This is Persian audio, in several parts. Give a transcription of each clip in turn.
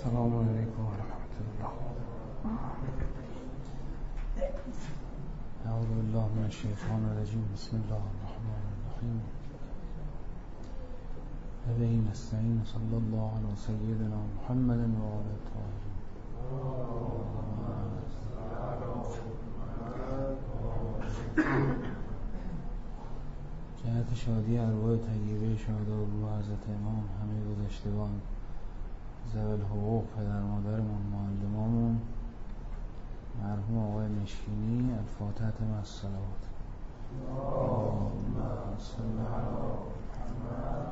السلام علیکم و رحمت الله. اعوذ بالله من الشیطان الرجیم. بسم الله الرحمن الرحیم. و به نستعین. صلی الله علی سیدنا محمد و آله الطاهرین. جهت شادی ارواح طیبه شهداء روح حضرت امام، همه گذشتگان، ذوی الحقوق، پدر مادرمون، معلمامون، مرحوم آقای مشکینی، الفاتحه مع الصلوات. اللهم صل علی محمد.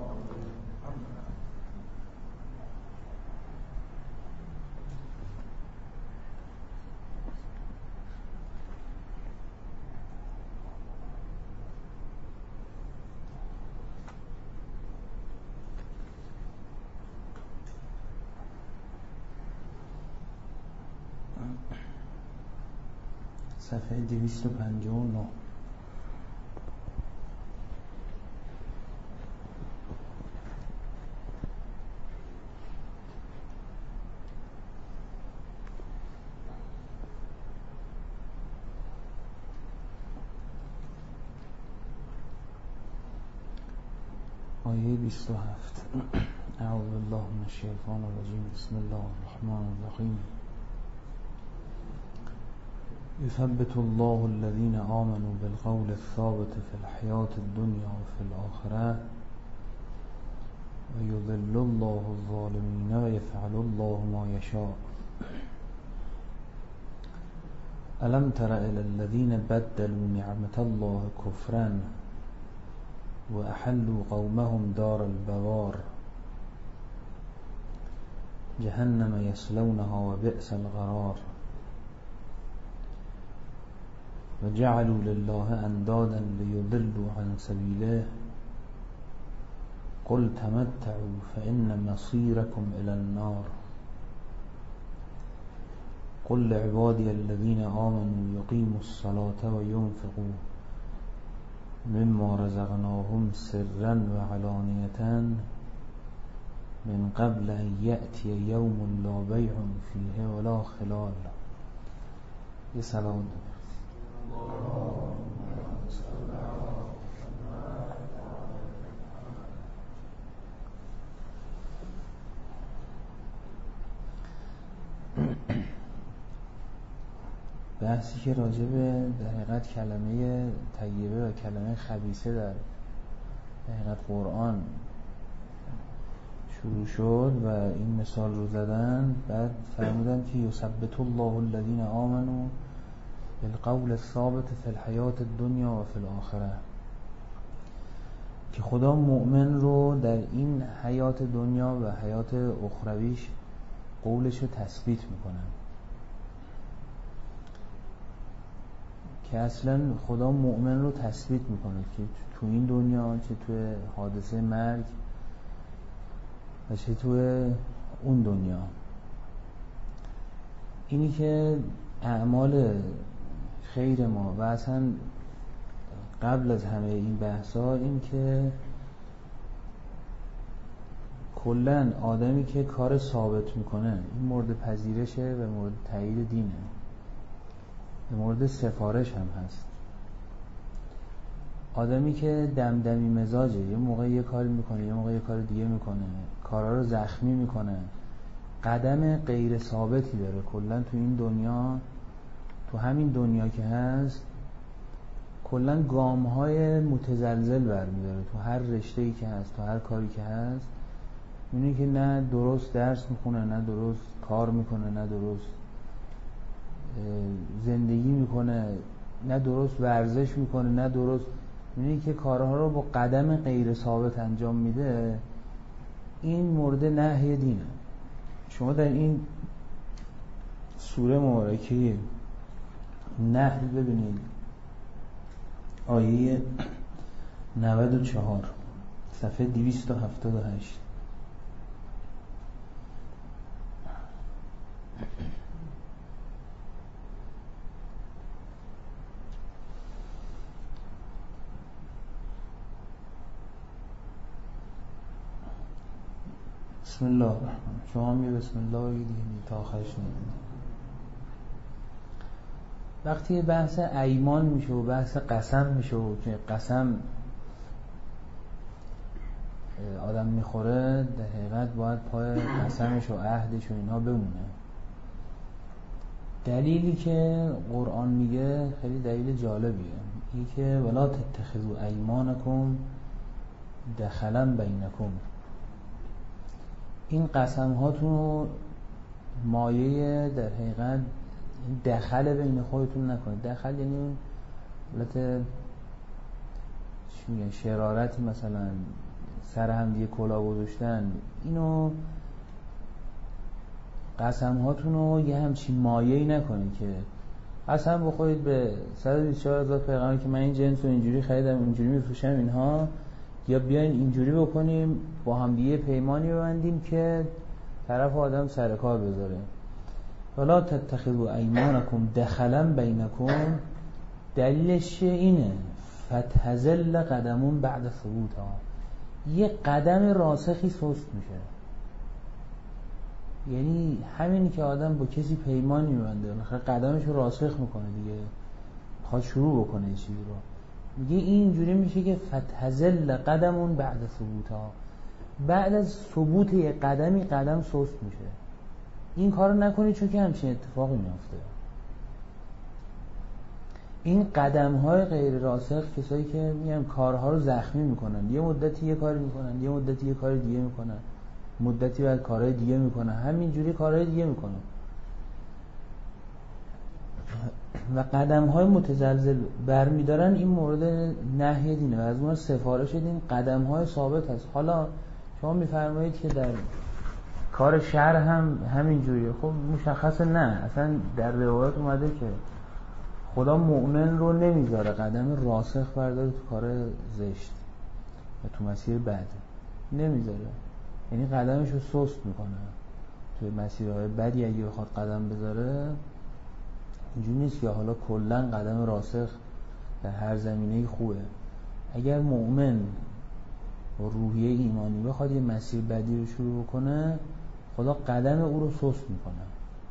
صفحه 259. آیه 27. اعوذ بالله من الشیطان الرجیم. بسم الله الرحمن الرحیم. يثبت الله الذين آمنوا بالقول الثابت في الحياة الدنيا وفي الآخرة ويذل الله الظالمين ويفعل الله ما يشاء. ألم تر إلى الذين بدلوا نعمة الله كفرا وأحلوا قومهم دار البوار جهنم يصلونها وبئس القرار وجعلوا لله أندادا ليضلوا عن سبيله قل تمتعوا فإن مصيركم إلى النار قل لعبادي الذين آمنوا يقيموا الصلاة وينفقوا مما رزقناهم سرا وعلانية من قبل أن يأتي يوم لا بيع فيه ولا خلال. يا سلام. بحثی که راجع به در حقیقت کلمه طیبه و کلمه خبیثه در حقیقت قرآن شروع شد و این مثال رو زدن. بعد فرمودن که یثبت الله الذین آمنوا بالقول الثابت فی الحیاة الدنیا و فی الآخرة، که خدا مؤمن رو در این حیات دنیا و حیات اخرویش قولش رو تثبیت میکنن. که اصلا خدا مؤمن رو تثبیت میکنه که تو این دنیا، چه تو حادثه مرگ و چه تو اون دنیا، اینی که اعمال خیر ما و اصلا قبل از همه این بحثا این که کلن آدمی که کار ثابت میکنه این مورد پذیرشه و مورد تایید دینه، مورد سفارش هم هست. آدمی که دمدمی مزاجه، یه موقع یه کاری میکنه یه موقع یه کار دیگه میکنه، کارا رو زخمی میکنه، قدم غیر ثابتی داره کلا تو این دنیا، تو همین دنیا که هست کلا گام‌های متزلزل برمی‌داره تو هر رشته‌ای که هست، تو هر کاری که هست. می‌بینی که نه درست درس میخونه، نه درست کار میکنه، نه درست زندگی میکنه، نه درست ورزش میکنه، نه درست، می‌بینی که کارها رو با قدم غیر ثابت انجام میده. این مورد نهی دینه. شما در این سوره مبارکه نحل ببینید، آیه 94 صفحه 278. بسم الله الرحمن. شما می بسم الله بگید تا آخرش نگید. وقتی بحث ایمان میشه و بحث قسم میشه و که قسم آدم میخوره، در حقیقت باید پای قسمش و عهدش و اینها بمونه. دلیلی که قرآن میگه خیلی دلیل جالبیه، میگه که ولا تتخذوا ایمانکم دخلا بینکم. این قسم هاتون رو مایه در حقیقت دخل بین خودتون نکنید. دخل یعنی اون حالت چی میگن، شرارتی، مثلا سر هم دیگه کلاه گذاشتن. اینو قسم هاتون رو یه همچین مایه‌ای نکنید که قسم بخورید به 124,000 پیغمبر که من این جنس رو اینجوری خریدم، اینجوری میفروشم اینها، یا بیاین اینجوری بکنیم با هم دیگه پیمانی ببندیم که طرف آدم سر کار بذاره. ولا تتخذوا ایمانکم دخلا بینکم. دلیلش اینه فتزل قدمون بعد ثبوتها. یه قدم راسخی سست میشه. یعنی همینی که آدم با کسی پیمانی میبنده، قدمش رو راسخ میکنه دیگه، خواهد شروع بکنه یه چیزی رو، میگه اینجوری میشه که فتزل قدمون بعد ثبوتها. بعد از ثبوت یه قدمی قدم سست میشه. این کارو نکنید چون که همچین اتفاقی میفته. این قدم‌های غیر راسخ کسایی که میگن کارها رو زخمی میکنن، یه مدتی یه کاری میکنن، یه مدتی یه کار دیگه میکنن، مدتی بعد کارهای دیگه میکنن، همینجوری کارهای دیگه میکنن و قدم‌های متزلزل برمیدارن. این مورد نهی دینه و از اون سفارش دین قدم‌های ثابت هست. حالا شما میفرمایید که در کار شر هم همینجوریه. خب مشخصه نه، اصلا در روایات اومده که خدا مؤمن رو نمیذاره قدم راسخ برداره تو کار زشت و تو مسیر بد، نمیذاره. یعنی قدمش رو سست میکنه. توی مسیرهای بدی اگه بخواد قدم بذاره، اینجوری نیست که حالا کلا قدم راسخ در هر زمینه خوبه. اگر مؤمن با روحیه ایمانی بخواد یه مسیر بدی رو شروع بکنه، خدا قدم او رو سست میکنه.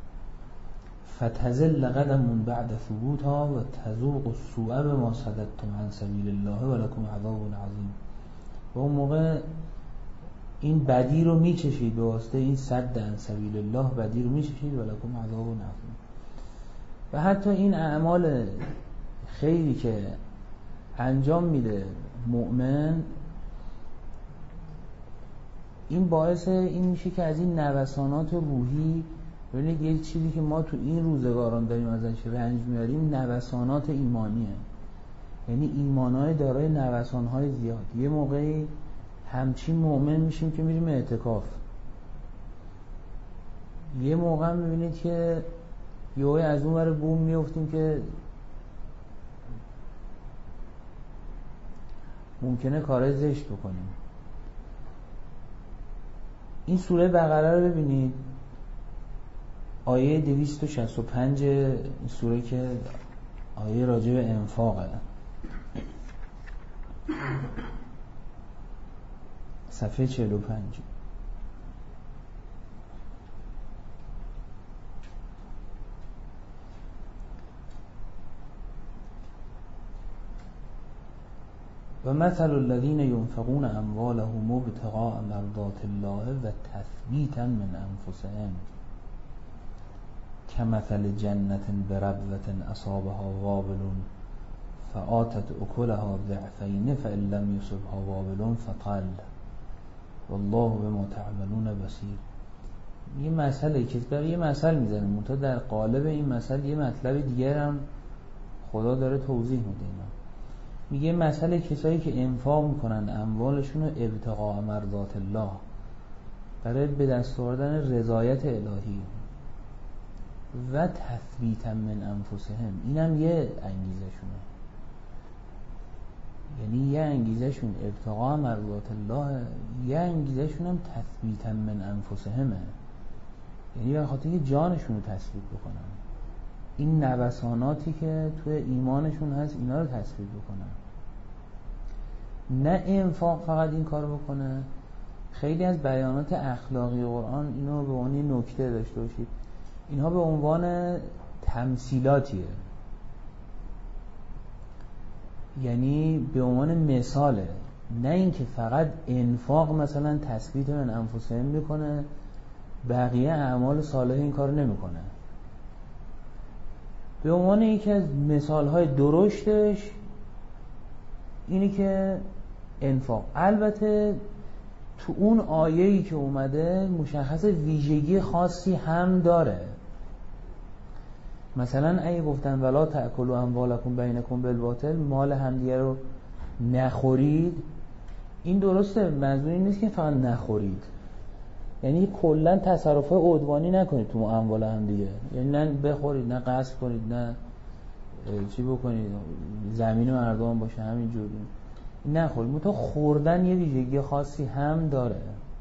فتزل قدم بعد ثبوتها و تذوق السوء بما صددتم عن سبیل الله و لکم عذاب عظیم. و اون موقع این بدی رو میچشید، به واسطه این صد عن سبیل الله بدی رو میچشید و لکم عذاب عظیم. و حتی این اعمال خیری که انجام میده مؤمن، این باعث این میشه که از این نوسانات روحی، ببینید یه چیزی که ما تو این روزگاران داریم ازش رنج میاریم، نوسانات ایمانیه. یعنی ایمانهای دارای نوسانهای زیاد. یه موقعی همچین مؤمن میشیم که میریم اعتکاف، یه موقع میبینید که یهویی از اون ور بوم میافتیم که ممکنه کارهای زشت بکنیم. این سوره بقره رو ببینید، آیه 265 این سوره که آیه راجع به انفاقه، صفحه 45. و مثل الذين ينفقون اموالهم ابتغاء مرضات الله و تثبیتا من انفسهم كمثل جنة بربوة اصابها وابل فآتت اکلها ضعفین فإن لم يصبها وابل فطل والله بما تعملون بصیر. یه مسئله که یه مثل میزنه، منتها در قالب این مثل یه مطلب دیگر هم خدا داره توضیح میده. میگه مسئله کسایی که انفاق میکنن اموالشون رو ابتغاء مرضات الله، برای به دست آوردن رضایت الهی و تثبیتا من انفسهم، اینم یه انگیزشونه. یعنی یه انگیزشون ابتغاء مرضات الله، یه انگیزشون هم تثبیتا من انفسهمه، یعنی به خاطر اینکه جانشون رو تثبیت بکنن، این نوساناتی که توی ایمانشون هست اینا رو تثبیت بکنن. نه انفاق فقط این کار بکنه، خیلی از بیانات اخلاقی قرآن اینو به عنوان نکته داشته باشید، اینها به عنوان تمثیلاتیه، یعنی به عنوان مثاله، نه اینکه فقط انفاق مثلا تثبیت من انفسهم میکنه، بقیه اعمال صالح این کار نمیکنه. به عنوان یکی از مثالهای درشتش اینی که انفاق، البته تو اون آیه‌ای که اومده مشخص ویژگی خاصی هم داره. مثلا اگه گفتن ولا تأکلوا اموالکم بینکم بالباطل، مال همدیگه رو نخورید، این درسته، منظور این نیست که فقط نخورید، یعنی کلا تصرفات عدوانی نکنید تو اموال همدیگه، یعنی نه بخورید، نه غصب کنید، نه چی بکنید، زمین مردم باشه همینجوری نخورید. منتها خوردن یه ویژگی خاصی هم داره،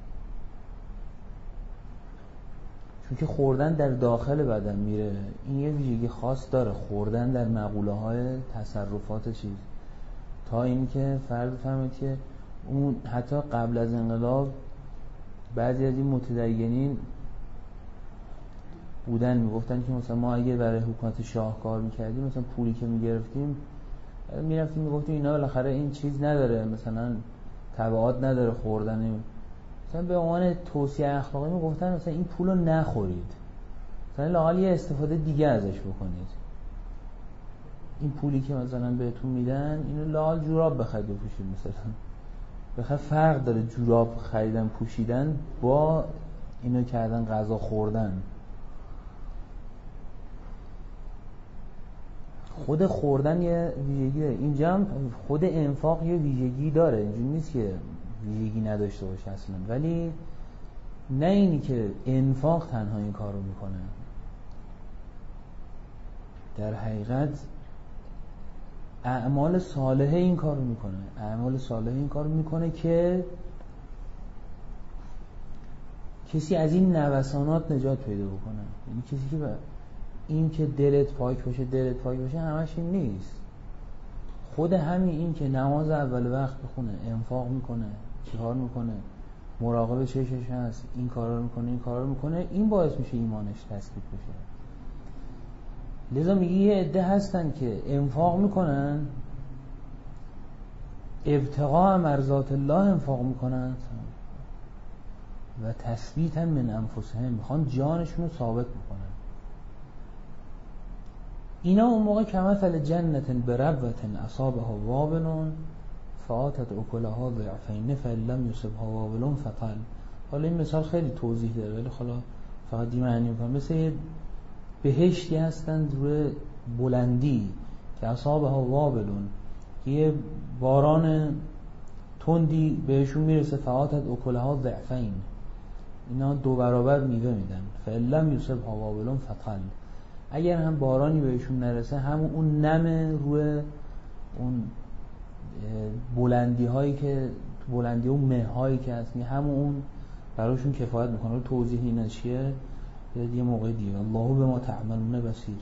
چون که خوردن در داخل بدن میره، این یه ویژگی خاص داره، خوردن در مقوله های تصرفات چیز، تا اینکه فرض فهمید که اون حتی قبل از انقلاب بعضی از این متدینین بودن میگفتن که مثلا ما اگه برای حکومت شاه کار میکردیم، مثلا پولی که میگرفتیم میرفتیم میگفتیم اینا بالاخره این چیز نداره، مثلا تبعات نداره خوردن، مثلا به عنوان توصیه اخلاقی میگفتن مثلا این پولو نخورید، مثلا لااقل یه استفاده دیگه ازش بکنید، این پولی که مثلا بهتون میدن اینو لااقل جوراب بخرید بپوشید، مثلا بخاطر فرق داره جوراب خریدن پوشیدن با اینو کردن غذا خوردن. خود خوردن یه ویژگی داره، اینجا هم خود انفاق یه ویژگی داره، اینجوری نیست که ویژگی نداشته باشه اصلا، ولی نه اینی که انفاق تنها این کار رو میکنه، در حقیقت اعمال صالحه این کار رو میکنه، اعمال صالحه این کار رو میکنه که کسی از این نوسانات نجات پیدا بکنه. یعنی کسی که این که دلت پاک باشه همش این نیست، خود همین این که نماز اول وقت بخونه، انفاق میکنه، چیکار میکنه، مراقب چشش هست، این کارا رو میکنه، این باعث میشه ایمانش تثبیت بشه. لذا میگه یه عده هستن که انفاق میکنن، ابتغاء مرضات الله انفاق میکنن و تثبیتا من انفسهم، میخوان جانشون رو ثابت بکنن. اینا اون موقع کمثل جنت بربوة اصابها وابل فآتت اکلها ضعفین فإن لم یصبها وابل فطل. حالا این مثال خیلی توضیح داره ولی حالا فقط این معنی میکنم، مثل یه بهشتی هستن روی بلندی که اصابها وابلون، که یه باران تندی بهشون میرسه، فآتت اکلها ضعفین، اینا 2 برابر میوه میدن، فإن لم یصبها وابل فطل، اگر هم بارانی بهشون نرسه همون اون نم روی اون بلندی هایی که بلندی اون مه هایی که هست، همون اون براشون کفایت میکنه. توضیح اینا چیه یه موقع دیگه، الله به ما تعملون بصیر.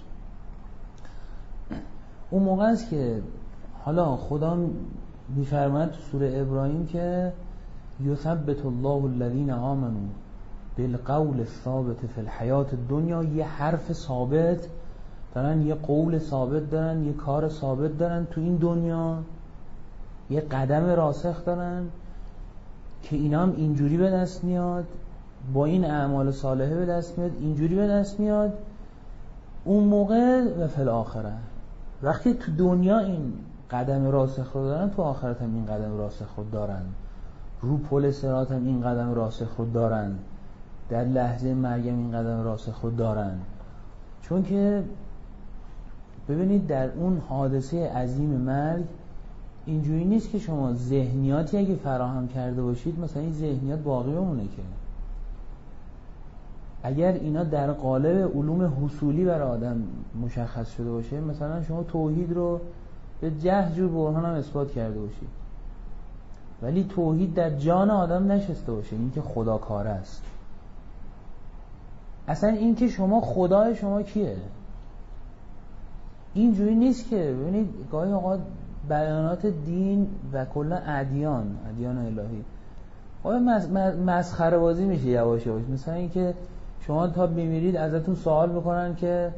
اون موقع است که حالا خدا میفرماید تو سوره ابراهیم که یثبت الله الذین آمنوا بالقول الثابت فی الحیات الدنیا، یه حرف ثابت دارن، یه قول ثابت دارن، یه کار ثابت دارن تو این دنیا، یه قدم راسخ دارن که اینا هم اینجوری به دست میاد، با این اعمال صالحه به دست میاد، اینجوری به دست میاد. اون موقع و فی الاخره، وقتی تو دنیا این قدم راسخ رو دارن، تو آخرت هم این قدم راسخ رو دارن، رو پل صراط هم این قدم راسخ رو دارن، در لحظه مرگم این قدم راسخ رو دارن. چون که ببینید در اون حادثه عظیم مرگ اینجوری نیست که شما ذهنیاتی اگه فراهم کرده باشید مثلا این ذهنیات باقی بمونه، که اگر اینا در قالب علوم حصولی برای آدم مشخص شده باشه، مثلا شما توحید رو به 10 جور برهان هم اثبات کرده باشید، ولی توحید در جان آدم نشسته باشه، این که خدا کار است، اصلا این که شما خدای شما کیه، اینجوری نیست که ببینید گاهی اوقات بیانات دین و کلا ادیان الهی آیا مسخره بازی میشه یواش یواش. مثلا اینکه شما تا بمیرید ازتون سوال بکنن که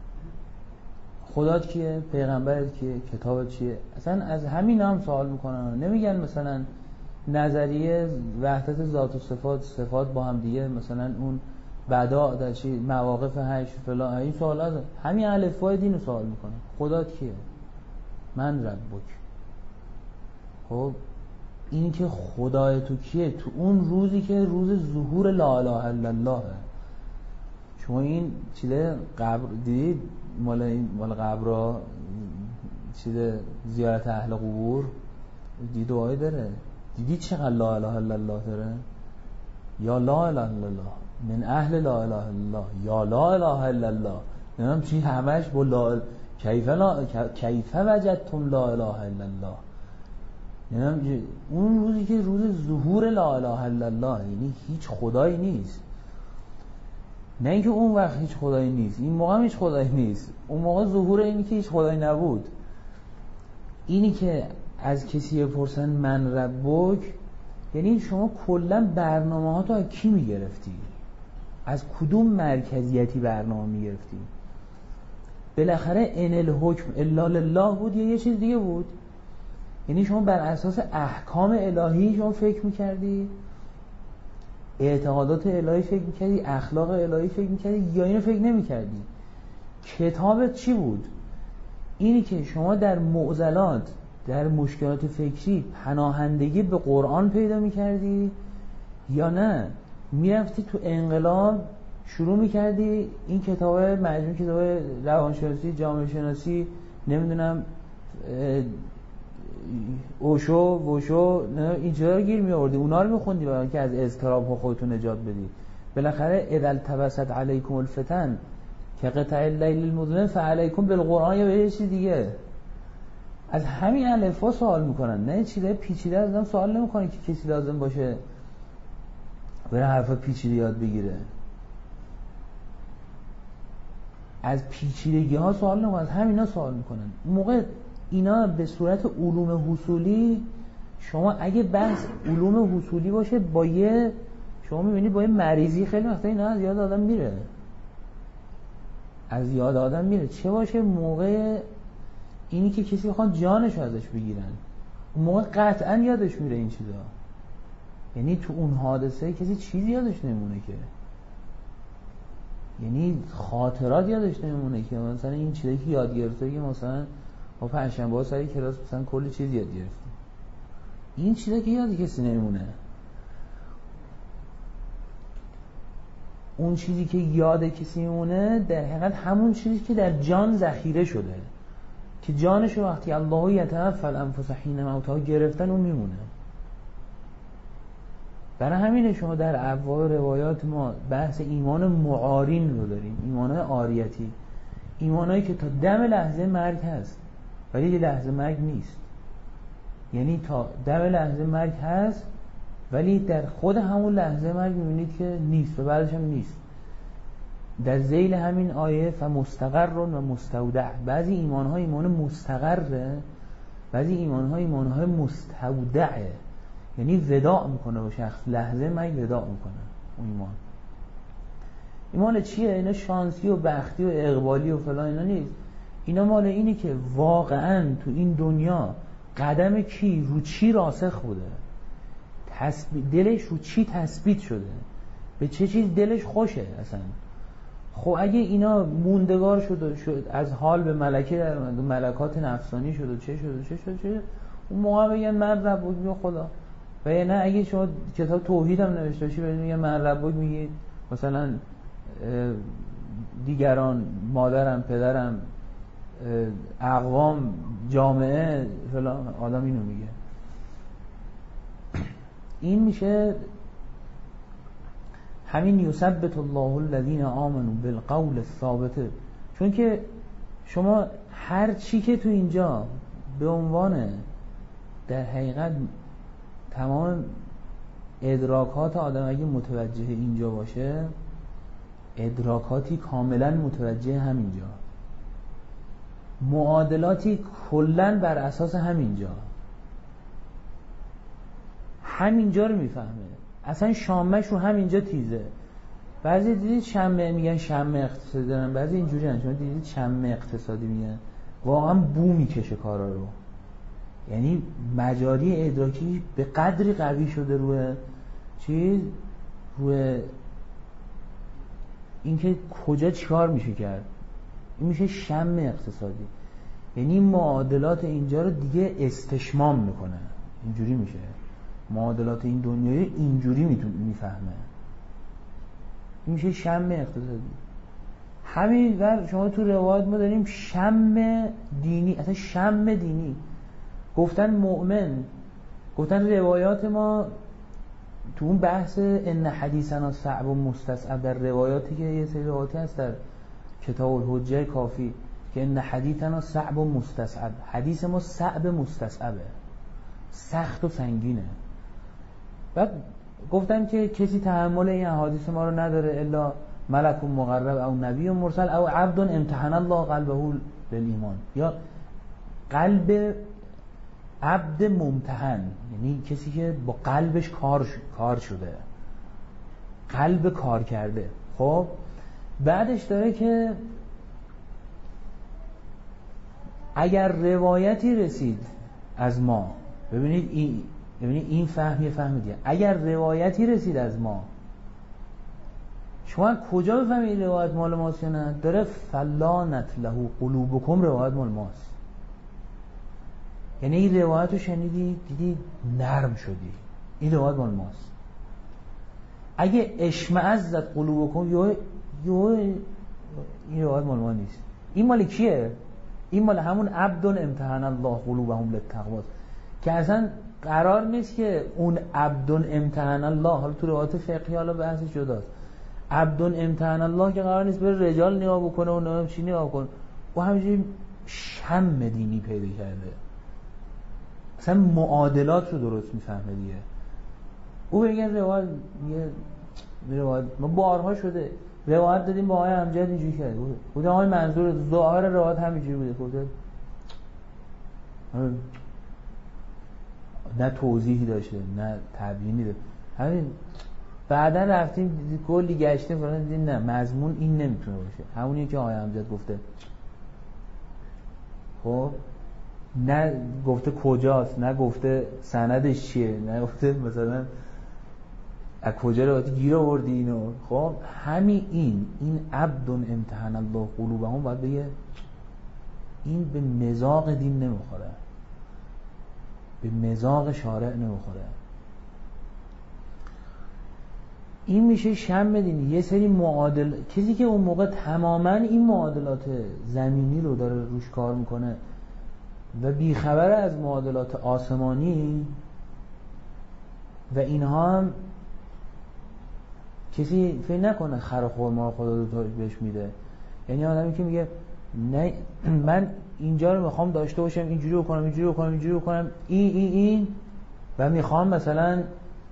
خدات کیه، پیغمبرت کیه، کتابت چیه. اصلا از همین هم سوال میکنن. نمیگن مثلا نظریه وحدت ذات و صفات با هم دیگه، مثلا اون بداع در چی، مواقف هشت فلان، این سوالات همین الفبای دین رو سوال میکنن. خدات کیه؟ من ربک. خب این که خدای تو کیه، تو اون روزی که روز ظهور لا اله الا الله. شما این چیده قبر دیدید؟ مال قبرها چیده زیارت اهل قبور دید دعای داره. دیدید چقدر لا اله الا الله داره؟ یا لا اله الا الله، من اهل لا اله الا الله، یا لا اله الا الله. نمیدونم چی همش با لا کیف وجدتم لا اله الا الله. نمیدونم اون روزی که روز ظهور لا اله الا الله، یعنی هیچ خدایی نیست. نه اینکه اون وقت هیچ خدایی نیست، این موقع هم هیچ خدایی نیست. اون موقع ظهور اینی که هیچ خدایی نبود. اینی که از کسی بپرسن من ربک، یعنی شما کلا برنامه ها تو از کی میگرفتی؟ از کدوم مرکزیتی برنامه میگرفتی؟ بالاخره ان الحکم الا لله بود یا یه چیز دیگه بود؟ یعنی شما بر اساس احکام الهی شما فکر میکردی؟ اعتقادات الهی فکر میکردی؟ اخلاق الهی فکر میکردی؟ یا اینو فکر نمیکردی؟ کتابت چی بود؟ اینی که شما در معضلات، در مشکلات فکری پناهندگی به قرآن پیدا میکردی یا نه میرفتی تو انقلاب شروع میکردی این کتاب مجموع کتاب روانشناسی، جامعه شناسی، نمیدونم اوشو وشو اینجا رو گیر میآوردی، اونا رو میخوندی برای اینکه از اضطراب خودتون نجات بدی. بالاخره اذا التبست علیکم الفتن که قطع اللیل المظلم فعلیکم بالقرآن یا به یه چیز دیگه. از همین الفا سوال میکنن، نه چیزای پیچیده ازم سوال نمیکنن که کسی لازم باشه بره حرفا پیچیده یاد بگیره. از پیچیدگی ها سوال نمیکنن، از همینا سوال میکنن. اون موقع اینا به صورت علوم حصولی، شما اگه بحث علوم حصولی باشه با یه، شما میبینید با یه مریضی خیلی وقتا اینا از یاد آدم میره، از یاد آدم میره. چه باشه موقع اینی که کسی بخوان جانشو ازش بگیرن، اون موقع قطعا یادش میره این چیزا. یعنی تو اون حادثه کسی چیزی یادش نمونه که، یعنی خاطرات یادش نمونه که مثلا این چیزایی که یاد گرفته، که مثلا ما پنجشنبه‌ها سر کلاس مثلا کلی چیز یاد گرفتیم، این چیزا که یاد کسی نمونه. اون چیزی که یاد کسی میمونه در حقیقت همون چیزی که در جان ذخیره شده، که جانشو وقتی الله یتوفی الانفس حین موتها گرفتن اون میمونه. برای همینه شما در ابواب روایات ما بحث ایمان معارین رو داریم، ایمانهای عاریتی، ایمانهایی که تا دم لحظه مرگ هست ولی یه لحظه مرگ نیست. یعنی تا دم لحظه مرگ هست ولی در خود همون لحظه مرگ میبینید که نیست و بعدش هم نیست. در ذیل همین آیه فمستقر و مستودع، بعضی ایمانها ایمان مستقره، بعضی ایمانهای مستودعه، یعنی وداع میکنه با شخص، لحظه مرگ وداع میکنه. اون ایمان چیه؟ اینا شانسی و بختی و اقبالی و فلان اینا نیست. اینا مال اینی که واقعا تو این دنیا قدم کی رو چی راسخ بوده، دلش رو چی تثبیت شده، به چه چیز دلش خوشه اصلا. خب اگه اینا موندگار شد از حال به ملکه در اومد، ملکات نفسانی شد و چه شد اون موقع بگن من ربک خدا. و یا نه اگه شما کتاب توحید هم نوشته باشی میگن من ربک، میگید مثلا دیگران، مادرم، پدرم، اقوام، جامعه فلان، آدم اینو میگه. این میشه همین یثبت الله الذین آمنوا بالقول الثابت. چون که شما هر چی که تو اینجا به عنوان در حقیقت تمام ادراکات آدم اگه متوجه اینجا باشه، ادراکاتی کاملا متوجه همینجا، معادلاتی کلن بر اساس همینجا، همینجا رو میفهمه، اصلا شامش رو همینجا تیزه. بعضی دیدید شمه میگن شمه اقتصادی دارن، بعضی اینجوری هن شما دیدید شمه اقتصادی میگن، واقعا بو میکشه کارا رو. یعنی مجاری ادراکی به قدری قوی شده روی روی اینکه کجا چیکار میشه کرد. این میشه شم اقتصادی، یعنی معادلات اینجا رو دیگه استشمام میکنه، اینجوری میشه معادلات این دنیای اینجوری میفهمه. این میشه شم اقتصادی. همین و شما تو روایت ما داریم شم دینی، اصلا شم دینی گفتن مؤمن، گفتن روایات ما تو اون بحث ان حدیثنا صعب و مستصعب، در روایاتی که یه سری روایاتی هست در کتاب الحجه کافی که ان حدیثنا صعب و مستصعب، حدیث ما صعب مستصعبه، سخت و سنگینه. بعد گفتن که کسی تحمل این احادیث ما رو نداره الا ملک مقرب او نبی مرسل او عبد امتحن الله قلبه للایمان، یا قلب عبد ممتحن، یعنی کسی که با قلبش کار شده، قلب کار کرده. خب بعدش داره که اگر روایتی رسید از ما، ببینید این فهم یه فهم دیگه، اگر روایتی رسید از ما، شما کجا بفهمید این روایت مال ماست یا نه؟ داره فلانت له قلوبکم، روایت مال ماست. یعنی این روایت رو شنیدی دیدی نرم شدی، این روایت مال ماست. اگه اشمئزت قلوبکم این روایت مال ما نیست. این مال کیه؟ این مال همون عبد امتحن الله قلوبهم للتقوا، که اصلا قرار نیست که اون عبد امتحن الله، حالا تو روایت فقهی حالا بحث جداست، عبد امتحن الله که قرار نیست بره رجال نگاه بکنه و نمیدونم چی نگاه کنه، او همینجوری شم دینی پیدا کرده، اصلا معادلات رو درست میفهمه دیگه. او بگن روایت ما بارها شده روایت دادیم با آقای امجد اینجوری کرد، بودن آقای منظور ظاهر روایت همینجوری بوده، بوده نه توضیحی داشته نه تبیینی داشته، همین بعدا رفتیم کلی گشتیم فلان دیدیم نه مضمون این نمیتونه باشه، همونیه که آقای امجد گفته. خب نه گفته کجاست، نه گفته سندش چیه، نه گفته مثلا از کجا روایت گیر آوردی اینو. خب همین این عبد امتحن الله قلوبهم باید بگه این به مذاق دین نمیخوره، به مذاق شارع نمیخوره. این میشه شم دینی. یه سری معادل، کسی که اون موقع تماما این معادلات زمینی رو داره روش کار میکنه و بیخبر از معادلات آسمانی و اینها، هم کسی فکر نکنه خر و خرما خدا دوتا بهش میده. یعنی آدمی که میگه نه من اینجا رو میخوام داشته باشم، اینجوری بکنم اینجوری بکنم اینجوری بکنم این و میخوام مثلا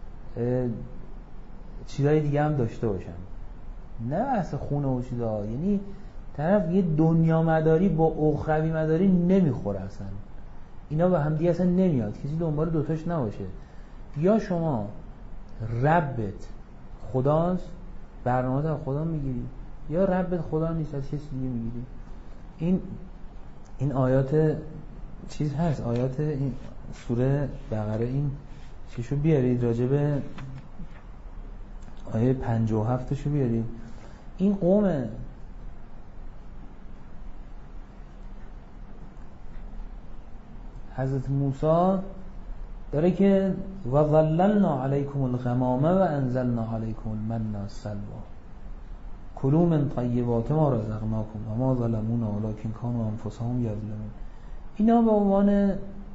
چیزای دیگه هم داشته باشم، نه اصلا خونه و چیزا. یعنی طرف یه دنیا مداری با اخروی مداری نمیخوره، اصلا اینا به هم دیگه اصلا نمیاد. کسی دنبال دوتاش نباشه، یا شما ربت خداست برنامه از خدا میگیری، یا ربت خدا نیست از کسی دیگه میگیری. این آیات چیز هست، آیات این سوره بقره، این چیشو بیارید راجبه آیه 57 شو بیارید. این قوم حضرت موسی داره که و ظللنا علیکم الغمام و انزلنا علیکم المن والسلوى کلوا من طیبات ما رزقناکم و ما ظلمونا ولکن کانوا انفسهم یظلمون. اینا به عنوان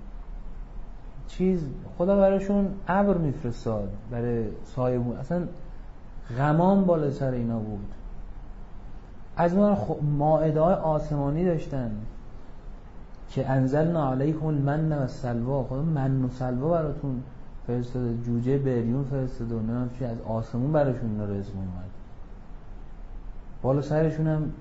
چیز خدا براشون ابر میفرستاد برای سایبون، اصلا غمام بالا سر اینا بود. از ما مائده‌های آسمانی داشتن که انزلنا علیکم المن والسلوى، خدا من و سلوا براتون فرستاده، جوجه بریون فرستاده و نمیدونم چی، از آسمون براشون اینا رزق اومد. بالا سرشون هم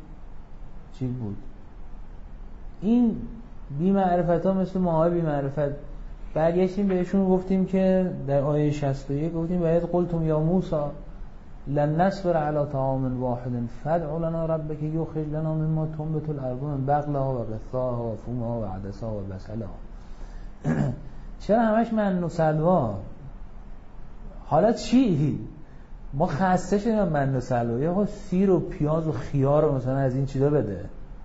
چیز بود. این بی معرفت ها مثل ماهای بی معرفت برگشتیم بهشون گفتیم که در آیه 61 گفتیم وَإِذْ قُلْتُمْ يَا مُوسَى لن نصبر على طعام واحد فادع لنا ربك يخرج لنا مما تنبت الارض من بقلها وقثائها وفومها وعدسها وبصلها. چرا همش من و سلوا؟ حالا چی؟ ما خسته شدیم من و سلوا، یا سیر و پیاز و خیار و مثلا از این چیزا بده.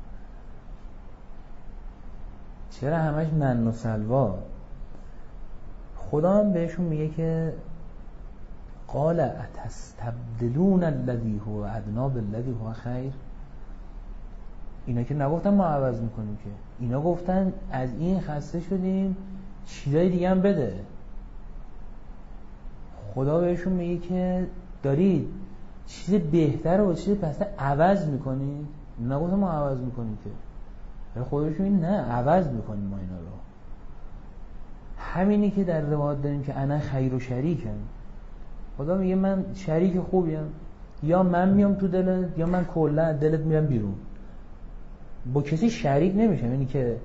چرا همش من و سلوا؟ خدا هم بهشون میگه که قال اتستبدلون الذی هو ادنی بالذی هو خیر. اینا که نگفتن ما عوض میکنیم، که اینا گفتن از این خسته شدیم چیزای دیگه هم بده. خدا بهشون میگه که دارید چیز بهتر و چیز پسته عوض میکنید. نگفتن ما عوض میکنیم، که خودشون این نه عوض میکنیم ما اینا رو. همینی که در روایت داریم که انا خیر و شریکم. خدا میگه من شریک خوبیم، یا من میام تو دلت یا من کلا دلت میرم بیرون. با کسی شریک نمیشم، یعنی که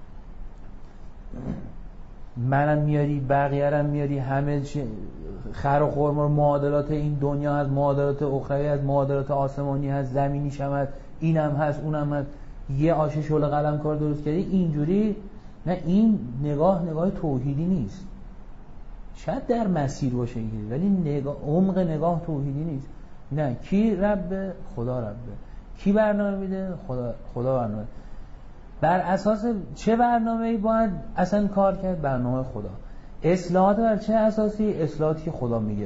منم میاری بقیه رم میاری، همه خر و خرما، معادلات این دنیا هست، معادلات اخروی هست، معادلات آسمانی هست، زمینیش هم هست، اینم هست اونم هست، یه آش شعله قلم کار درست کردی اینجوری. نه، این نگاه توحیدی نیست. شاید در مسیر باشه اینجوری، ولی عمق نگاه توحیدی نیست. نه، کی رب؟ خدا ربه. کی برنامه میده؟ خدا برنامه. بر اساس چه برنامه‌ای باید اصلا کار کرد؟ برنامه خدا. اصلاحات بر چه اساسی؟ اصلاحاتی که خدا میگه.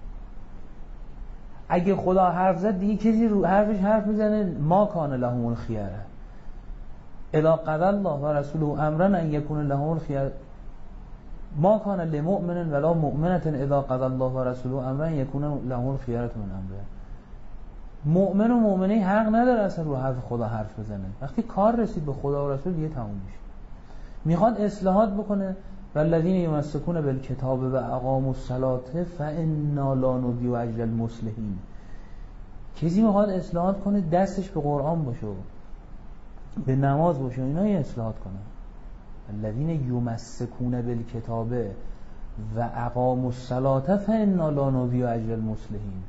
اگه خدا حرف زد دیگه کسی رو حرفش حرف میزنه. ما کان لهم الخیره اذا قضى الله و رسوله امرا ان یکون لهم الخیره ما کان لمؤمن ولا مؤمنه اذا قضى الله و رسوله امرا ان یکون لهم الخیره من امره. مؤمن و مؤمنه حق نداره اصلا رو حرف خدا حرف بزنه. وقتی کار رسید به خدا و رسول دیگه تموم میشه. میخواد اصلاحات بکنه. والذین یمسکون بالکتاب و اقاموا الصلاة فانا لا نضیع اجر المصلحین. کسی میخواد اصلاحات کنه دستش به قرآن باشه، به نماز باشه، اینا اصلاحات کنه. الذین یمسکون بالکتاب و اقاموا الصلاة فانا لا نضیع اجر المصلحین.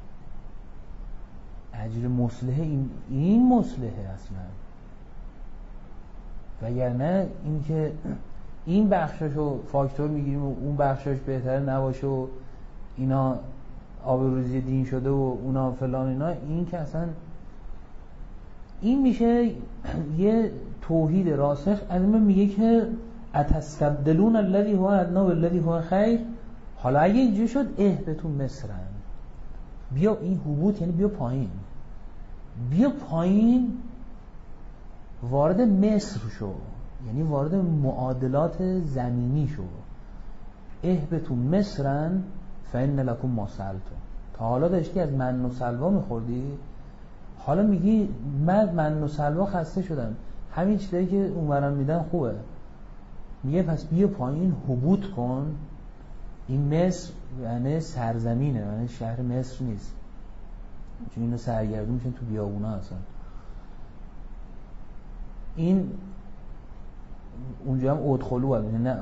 اجر مصلحه این مصلحه اصلا. وگرنه این که این بخششو فاکتور میگیریم و اون بخشش بهتره نباشه و اینا آبروریزی دین شده و اونا فلان اینا، این که اصلا این میشه یه توحید راسخ. از این میگه که اتستبدلون الذی هو ادنی بالذی هو خیر. حالا اگه اینجوری شد اهبطوا مصر، بیا این هبوط یعنی بیا پایین وارد مصر شو، یعنی وارد معادلات زمینی شو. اهبطوا مصرا فان لکم ما سألتم. تا حالا داشتی از من و سلوا میخوردی، حالا میگی من و سلوا خسته شدم، همین چیزایی که اونورم میدن خوبه. میگه پس بیا پایین هبوط کن. این مصر یعنی سرزمینه، یعنی شهر مصر نیست، چون اینو سرگردون میشن تو بیابونا اصلا. این اونجا هم ادخلو هست، نه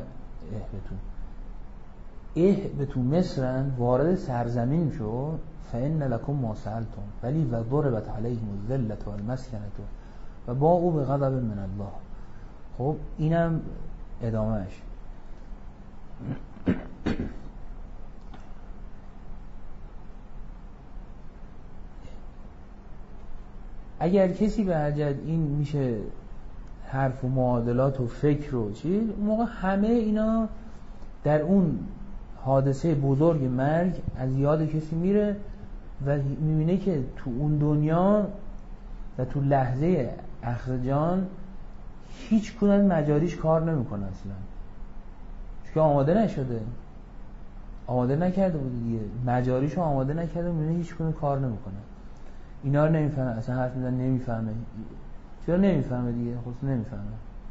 اهبطوا مصرن، وارد سرزمین شو. فإن لکم ما سألتم ولی و ضربت علیهم الذلة والمسکنة و باءوا بغضب من الله. خب اینم ادامهش. اگر کسی به حجت این میشه حرف و معادلات و فکر و چیز، اون موقع همه اینا در اون حادثه بزرگ مرگ از یاد کسی میره و میبینه که تو اون دنیا و تو لحظه اخذ جان هیچ کدوم مجاریش کار نمیکنه اصلا، چون آماده نشده، آماده نکرده بود دیگه، مجاریشو آماده نکرده، میبینه هیچ کدوم کار نمیکنه. اینا رو نمیفهمه، اصلا حرف میزنه نمیفهمه. چرا نمیفهمه دیگه؟ خودش نمیفهمه.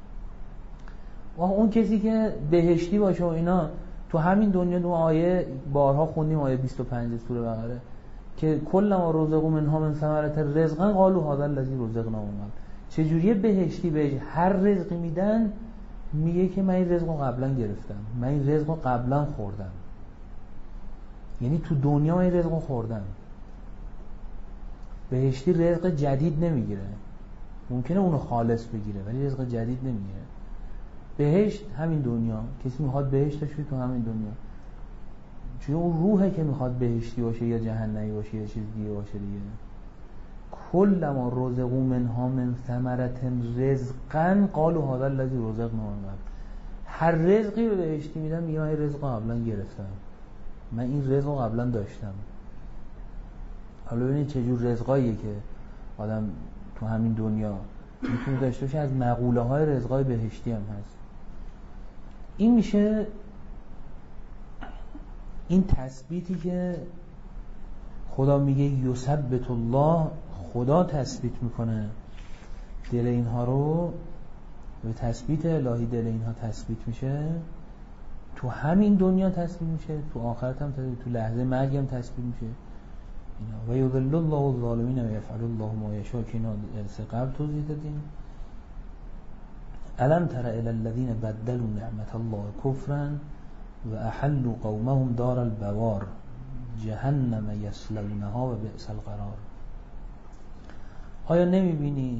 و اون کسی که بهشتی باشه و اینا، تو همین دنیا دو آیه بارها خوندیم، آیه 25 سوره بقره، که کلما رزقوا منها من ثمرة رزقا قالوا هذا الذی رزقنا من قبل. چجوریه بهشتی بهش هر رزقی میدن میگه که من این رزق رو قبلا گرفتم، من این رزق رو قبلا خوردم، یعنی تو دنیا من این رزق رو خوردم. بهشتی رزق جدید نمیگیره، ممکنه اونو خالص بگیره ولی رزق جدید نمیگیره. بهشت همین دنیا، کسی میخواد بهشتش تو همین دنیا، چون اون روحه که میخواد بهشتی باشه یا جهنمی باشه یا چیز دیگه باشه دیگه. کلما رزقوا منها من ثمرة رزقا قالوا هذا الذی رزقنا من قبل. هر رزقی به بهشتی میدم میگه من این رزق رو قبلا گرفتم، من این رزق رو قبلا داشتم. حالا ببینید چه جور رزقاییه که آدم تو همین دنیا میتونه داشته باشه. از مقوله های رزقای بهشتی هم هست. این میشه این تثبیتی که خدا میگه یثبت الله، خدا تثبیت میکنه دل اینها رو، به تثبیت الهی دل اینها تثبیت میشه، تو همین دنیا تثبیت میشه، تو آخرت هم تثبیت، تو لحظه مرگ هم تثبیت میشه. و یضل الله الظالمین و یفعل الله ما یشاء که اینا درس قبل توضیح دادیم. الم تر الی الذین بدلوا نعمت الله کفرا و احلوا قومهم دار البوار جهنم یصلونها و بئس القرار. آیا نمیبینی،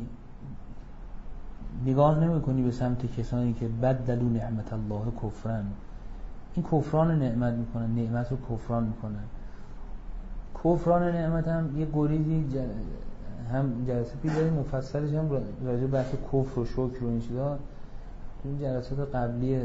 نگاه نمیکنی به سمت کسانی که بدلوا نعمت الله کفرا، این کفران نعمت میکنن، نعمت رو کفران میکنن. کفران نعمت هم یه گریزی هم جلسه پیش داریم مفصلش هم راجع بحث کفر و شکر و این چیزا تو این جلسات قبلی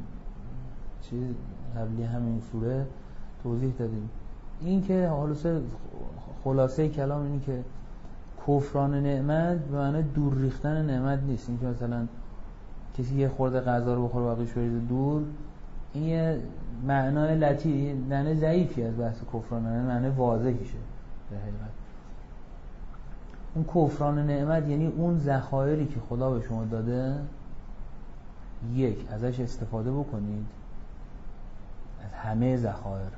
همین سوره توضیح دادیم. این که خلاصه کلام اینی که کفران نعمت به معنی دور ریختن نعمت نیست. این که مثلا کسی یه خورده غذا رو بخوره باقیش بریزه دور، این یه معنای لطیفی، معنای ضعیفی از بحث کفران نعمت، معنای واضحیشه در حقیقت. اون کفران نعمت یعنی اون ذخایری که خدا به شما داده، یک ازش استفاده بکنید، از همه ذخایر.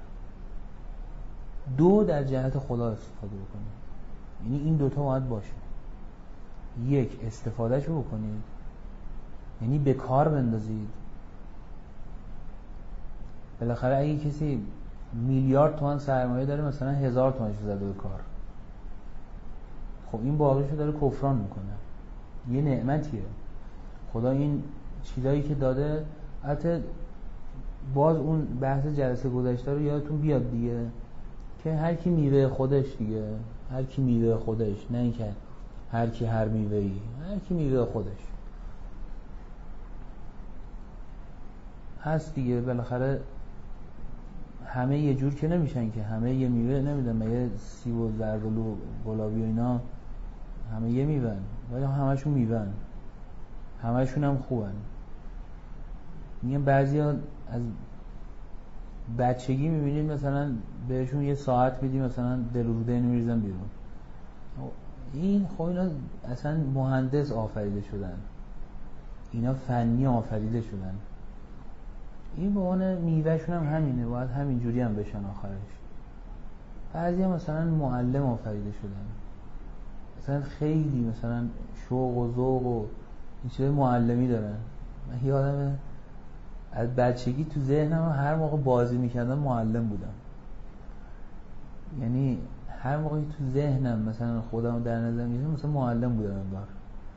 دو در جهت خدا استفاده بکنید، یعنی این دوتا باید باشه. یک استفادهش بکنید، یعنی به کار بندازید. بالاخره اگه کسی میلیارد تومان سرمایه داره مثلا 1000 تومانش زده به کار، خب این باقیشو داره کفران میکنه. یه نعمتیه خدا این چیزایی که داده. حتی باز اون بحث جلسه گذشته رو یادتون بیاد دیگه که هر کی میوه خودش دیگه، هر کی میوه خودش، نه اینکه هر کی هر میوه‌ای، هر کی میوه خودش هست دیگه. بالاخره همه یه جور که نمیشن که همه یه میوه نمیدن، مگه سیب و زردالو و گلابی و اینا همه یه میوهن، ولی همشون میوهن، همشون هم خوبن. میگن بعضیا از بچگی میبینید مثلا بهشون یه ساعت میدی مثلا دل و روده اینو میریزن بیرون. این خب اینا اصلا مهندس آفریده شدن، اینا فنی آفریده شدن. این به عنوان میوهشون هم همینه، باید همین جوری هم بشن آخرش. بعضی هم مثلا معلم آفریده شدن، مثلا خیلی مثلا شوق و ذوق و این چیزای معلمی دارن. من یادمه از بچگی تو ذهنم هر موقع بازی میکردم معلم بودم، یعنی هر موقعی تو ذهنم مثلا خودم در نظر میگیرم مثلا معلم بودم انگار،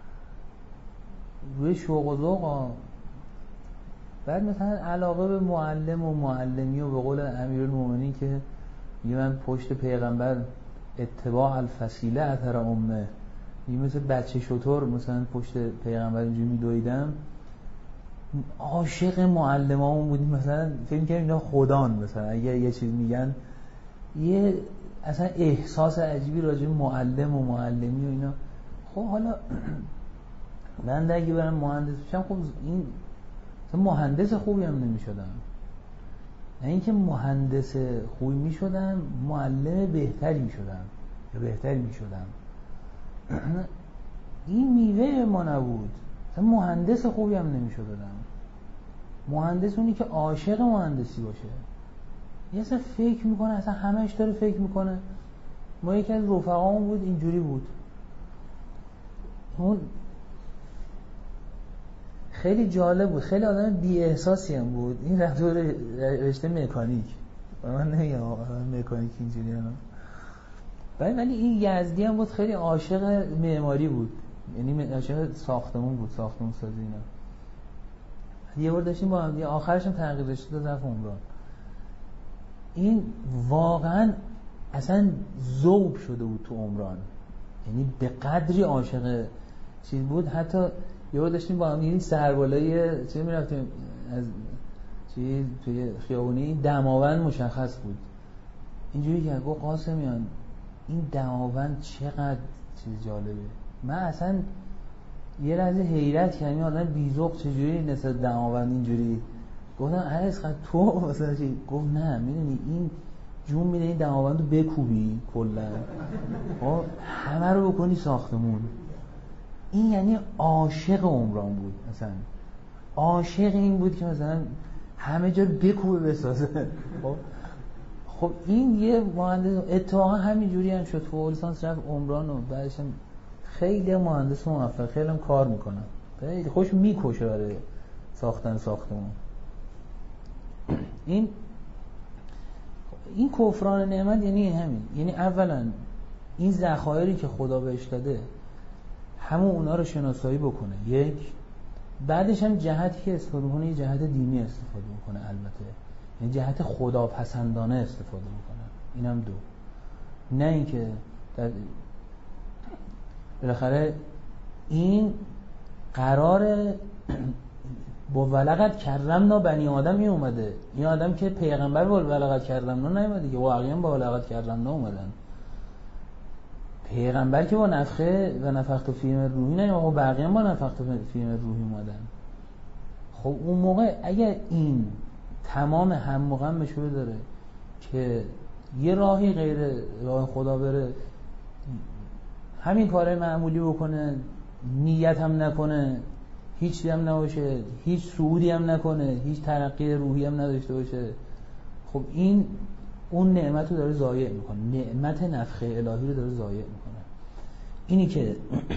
روی شوق و ذوق. بعد مثلا علاقه به معلم و معلمی و به قول امیرالمومنین که میگه من پشت پیغمبر اتباع الفسیله اثر امه، میگه مثل بچه شطور مثلا پشت پیغمبر اینجوری میدویدم، عاشق معلمامون بودیم. مثلا فکر کنم اینا خدان، مثلا اگه یه چیز میگن یه اصلا احساس عجیبی راجع به معلم و معلمی و اینا. خب حالا من اگه برم مهندس بشم، خب این مهندس خوبی هم نمیشدم، نه اینکه مهندس خوبی میشدم، معلم بهتری میشدم یا بهتری میشدم. این میوه ما نبود، مثلا مهندس خوبی هم نمیشدم. مهندس اونی که عاشق مهندسی باشه، یه اصلا فکر میکنه، اصلا همش داره فکر میکنه. ما یکی از رفقامون بود اینجوری بود، اون خیلی جالب بود، خیلی آدم بی احساسی هم بود. این رفت رشته مکانیک، من نمیگم مکانیک اینجوری نه، ولی این یزدی هم بود، خیلی عاشق معماری بود، یعنی عاشق ساختمون بود، ساختمون سازی اینا. یه بار داشتیم با هم، آخرش هم تغییر رشته داد رفت عمران. این واقعا اصلا ذوب شده بود تو عمران، یعنی به قدری عاشق چیز بود. حتی یه بار داشتیم با هم، یعنی سربالای چه میرفتیم از چیز توی خیابونی، دماوند مشخص بود، اینجوری که گفت قاسمیان این دماوند چقدر چیز جالبه. من اصلا یه لحظه حیرت کردم این آدم بی‌ذوق چجوری نسبت دماوند اینجوری. گفتم عرض خواهد تو مثلا چی؟ گفت نه میدونی این جون میده این دماوند رو بکوبی کلا همه رو بکنی ساختمون. این یعنی عاشق عمران بود، مثلا عاشق این بود که مثلا همه جا رو بکوبه بسازه. خب این یه مهندس اتفاقا همینجوری هم شد، فوق لیسانس رفت عمران و بعدش هم خیلی مهندس موفق، خیلی هم کار میکنن، خیلی خوش میکشه برای ساختن ساختمون. این کفران نعمت یعنی همین، یعنی اولا این ذخایری که خدا بهش داده همون اونا رو شناسایی بکنه، یک، بعدش هم جهتی که استفاده کنه یه جهت دینی استفاده بکنه، البته یعنی جهت خداپسندانه استفاده بکنه، اینم دو. نه اینکه بالاخره این قراره با ولقد کرمنا بنی آدم می اومده، این آدم که پیغمبر با ولقد کرمنا نیومده که واقعا با ولقد کرمنا اومدن، پیغمبر که با نفخه و نفخت فیه من روحی نیومده، بقیه با نفخت فیه من روحی اومدن. خب اون موقع اگر این تمام هم غمش رو داره که یه راهی غیر راه خدا بره، همین کارهای معمولی بکنه، نیت هم نکنه، هیچ هم نباشه، هیچ صعودی هم نکنه، هیچ ترقی روحی هم نداشته باشه، خب این اون نعمت رو داره ضایع میکنه، نعمت نفخه الهی رو داره ضایع میکنه. اینی که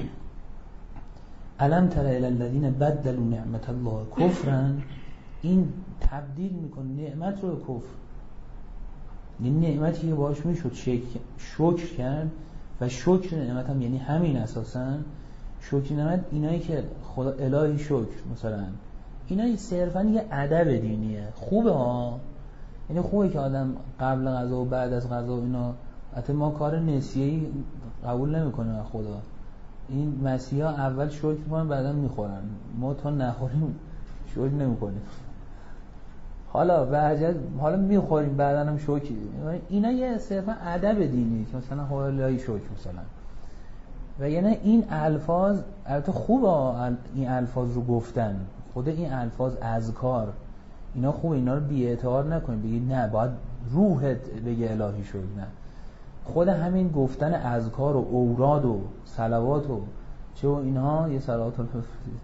الم تر الی الذین بدلوا نعمت الله کفرا، این تبدیل میکنه نعمت رو به کفر. این نعمتی که باش میشد شکر کرد و شکر نعمت هم یعنی همین اساساً شکر نعمت، اینایی که خدا الهی شکر مثلا، اینایی صرفاً یه ادب دینیه، خوبه ها، یعنی خوبه که آدم قبل غذا و بعد از غذا اینا، حتی ما کار نسیه‌ای قبول نمی‌کنیم از خدا، این مسیحا اول شکر می‌کنن بعدا می‌خورن، ما تا نخوریم شکر نمی‌کنیم، حالا می‌خوریم بعدا هم شکر. اینا یه صرفا ادب دینی که مثلا خدا الهی شکر مثلا. و یعنی این الفاظ البته خوبه این الفاظ رو گفتن، خود این الفاظ اذکار اینا خوبه، اینا رو بی‌اعتبار نکنید بگید نه باید روحت بگه الهی شکر، نه، خود همین گفتن اذکار و اوراد و صلوات و چه و اینها، یه صلوات الفطری